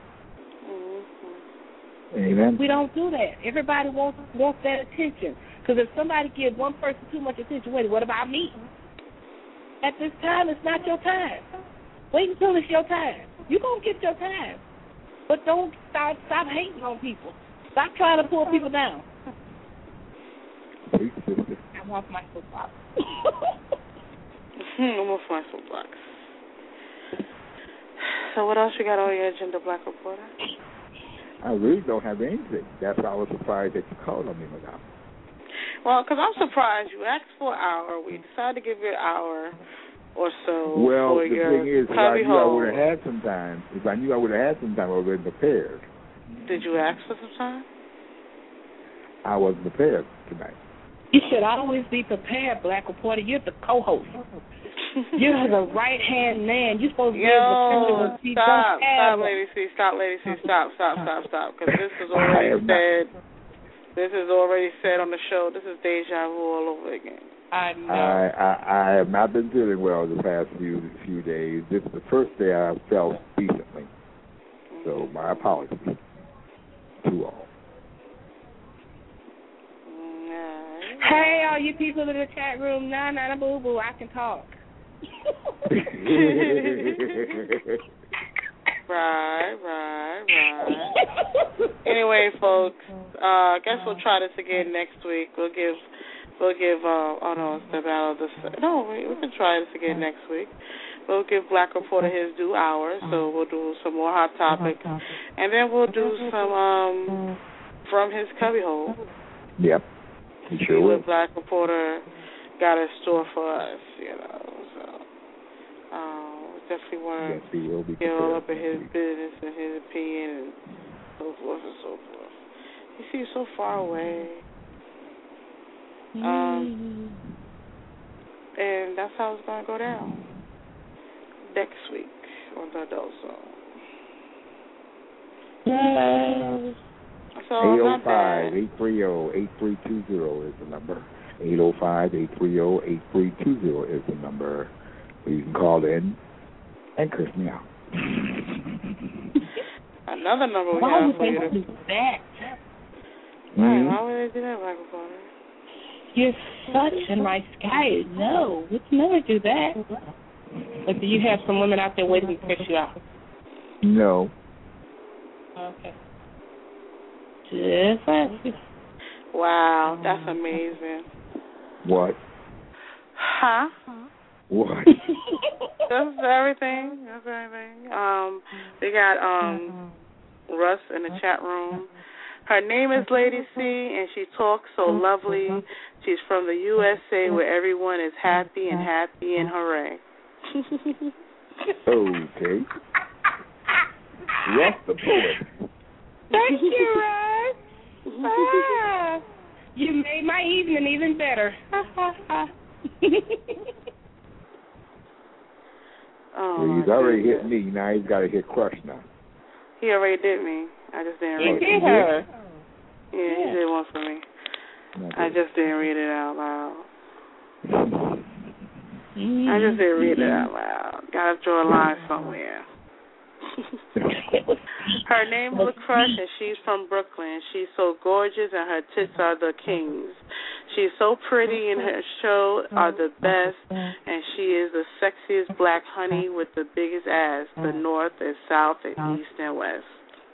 Amen. We don't do that. Everybody wants wants that attention. Because if somebody gives one person too much attention, wait, what about me? At this time, it's not your time. Wait until it's your time. You're going to get your time. But don't start, stop hating on people. Stop trying to pull people down. I'm off my soapbox. I'm off my soapbox. So what else you got on your agenda, Black Reporter? I really don't have anything. That's why I was surprised that you called on me, madame. Well, because I'm surprised you asked for an hour. We decided to give you an hour or so well, for the your thing is, if I knew home. I would have had some time, if I knew I would have had some time, I would have been prepared. Did you ask for some time? I wasn't prepared tonight. You should always be prepared, Black Reporter. You're the co-host. You're the right-hand man. You're supposed to be Yo, the stop, stop, Lady C, stop, Lady C, stop, stop, stop, stop, because this is already said. Not. This is already said on the show. This is deja vu all over again. I know. I, I, I have not been feeling well the past few few days. This is the first day I felt decently. So my apologies to all. Hey, all you people in the chat room, nah, nah, boo boo, I can talk. Right, right, right. Anyway, folks, uh, I guess we'll try this again next week. We'll give, we'll give. Uh, oh no, it's the battle of the. No, we, we can try this again next week. We'll give Black Reporter his due hour, so we'll do some more hot topics, and then we'll do some um from his cubbyhole. Yep, See sure what will. Black Reporter got in store for us, you know. So. Um, Definitely want to get all up in his business and his opinion and so forth and so forth. He seems so far away. Um, and that's how it's going to go down next week on the Adult Zone. Yes. So eight oh not five, bad. eight three zero, eight three two zero is the number. eight oh five, eight three zero, eight three two zero is the number where you can call in and curse me out. Another number we Why have would for they you to... do that? Right, why would they do that, Michael Porter? You're such a nice guy. No, would never do that. But do you have some women out there waiting to curse you out? No. Okay. Just asking. Wow, that's amazing. What? Huh? What? That's everything. That's everything. Um, we got um Russ in the chat room. Her name is Lady C, and she talks so lovely. She's from the U S A, where everyone is happy and happy and hooray. Okay. Russ the poet. Thank you, Russ. Ah, you made my evening even better. Oh, Well, he's already hit me. Now he's got to hit Crush now. He already did me. I just didn't He read did it. her. Yeah, he Yeah. did one for me. I just didn't read it out loud. Mm-hmm. I just didn't read it out loud. Gotta draw a line somewhere. Her name is LaCrush, and she's from Brooklyn. She's so gorgeous, and her tits are the kings. She's so pretty, and her show are the best, and she is the sexiest black honey with the biggest ass, the north and south and east and west.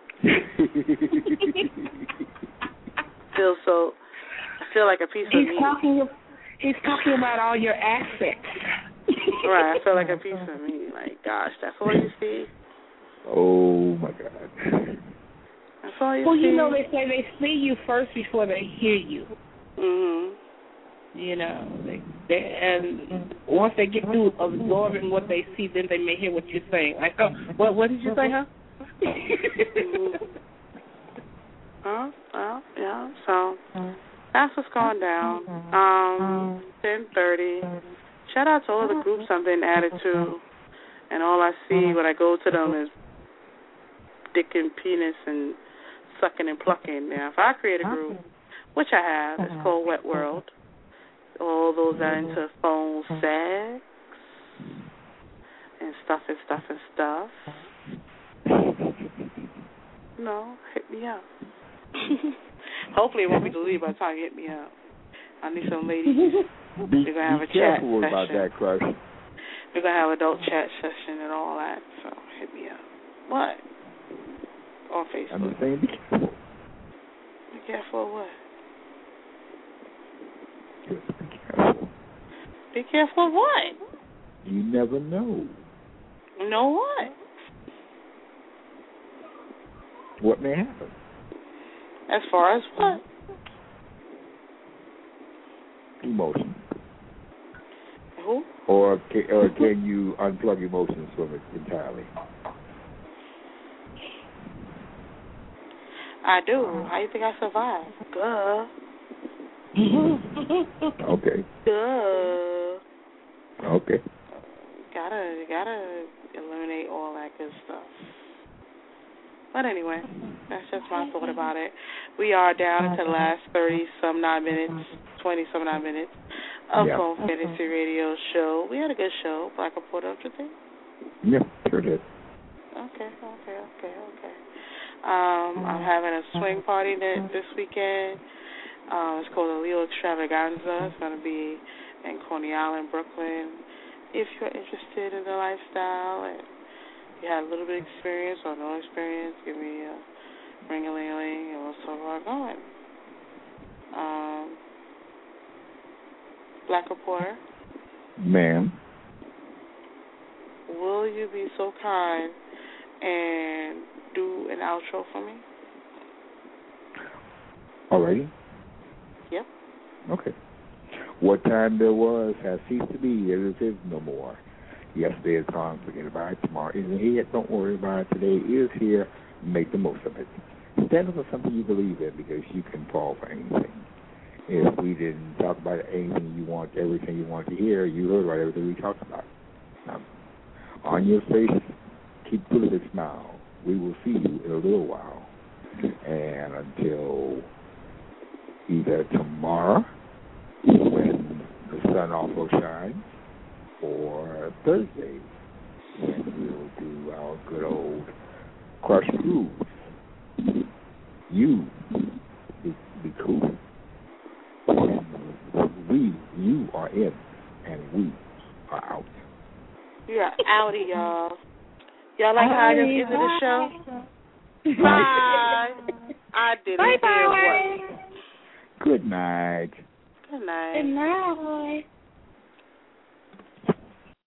Feel so, I feel like a piece of He's meat. talking. He's talking about all your assets. Right, I feel like a piece of meat. Like, gosh, that's all you see. Oh my God. That's all you well, see. you know, they say they see you first before they hear you. Mhm. You know, they, they and once they get through absorbing what they see, then they may hear what you're saying. Like, oh, what what did you say, huh? mm-hmm. Oh, well, yeah. So that's what's going down. Um, ten thirty. Shout out to all the groups I've been added to, and all I see when I go to them is dick and penis and sucking and plucking. Now, if I create a group, which I have, it's called Wet World. All those that are into phone sex and stuff and stuff and stuff. No, hit me up. Hopefully it won't be deleted by the time you hit me up. I need some ladies. Be, We're gonna have be a chat careful session. about that, Crush. We're gonna have adult chat session and all that. So hit me up. What? On Facebook. I'm just saying, be careful. Be careful of what? Just be careful. Be careful of what? You never know. Know what? What may happen? As far as what? Emotions. Who? Or can, or can you unplug emotions from it entirely? I do. How you think I survived? Duh. Okay. Duh. Okay. Gotta, gotta eliminate all that good stuff. But anyway, that's just my thought about it. We are down to the last thirty-some nine minutes, twenty-some nine minutes of Yeah. Phone Fantasy Radio show. We had a good show, Black Report, don't you think? Yeah, sure did. Okay, okay, okay, okay. Um, I'm having a swing party this weekend. Um, it's called the Leo Extravaganza. It's going to be in Coney Island, Brooklyn. If you're interested in the lifestyle and you had a little bit of experience or no experience, give me a ring-a-ling-a-ling and we'll talk about going. Um, Black Reporter. Ma'am. Will you be so kind and do an outro for me? Alrighty. Yep. Okay. What time there was has ceased to be. It is no more. Yesterday is gone. Forget about it. Tomorrow isn't here. Don't worry about it. Today is here. Make the most of it. Stand up for something you believe in because you can fall for anything. If we didn't talk about anything you want, everything you want to hear, you heard about everything we talked about. Now, on your face, keep a big smile. We will see you in a little while. And until either tomorrow, when the sun also shines, or Thursday, when we'll do our good old crush grooves. You be, be cool. And we, you are in, and we are out. We are outie, y'all. Y'all like how I just ended the show? Bye. I didn't Bye feel bye. what. Good night. Good night. Good night.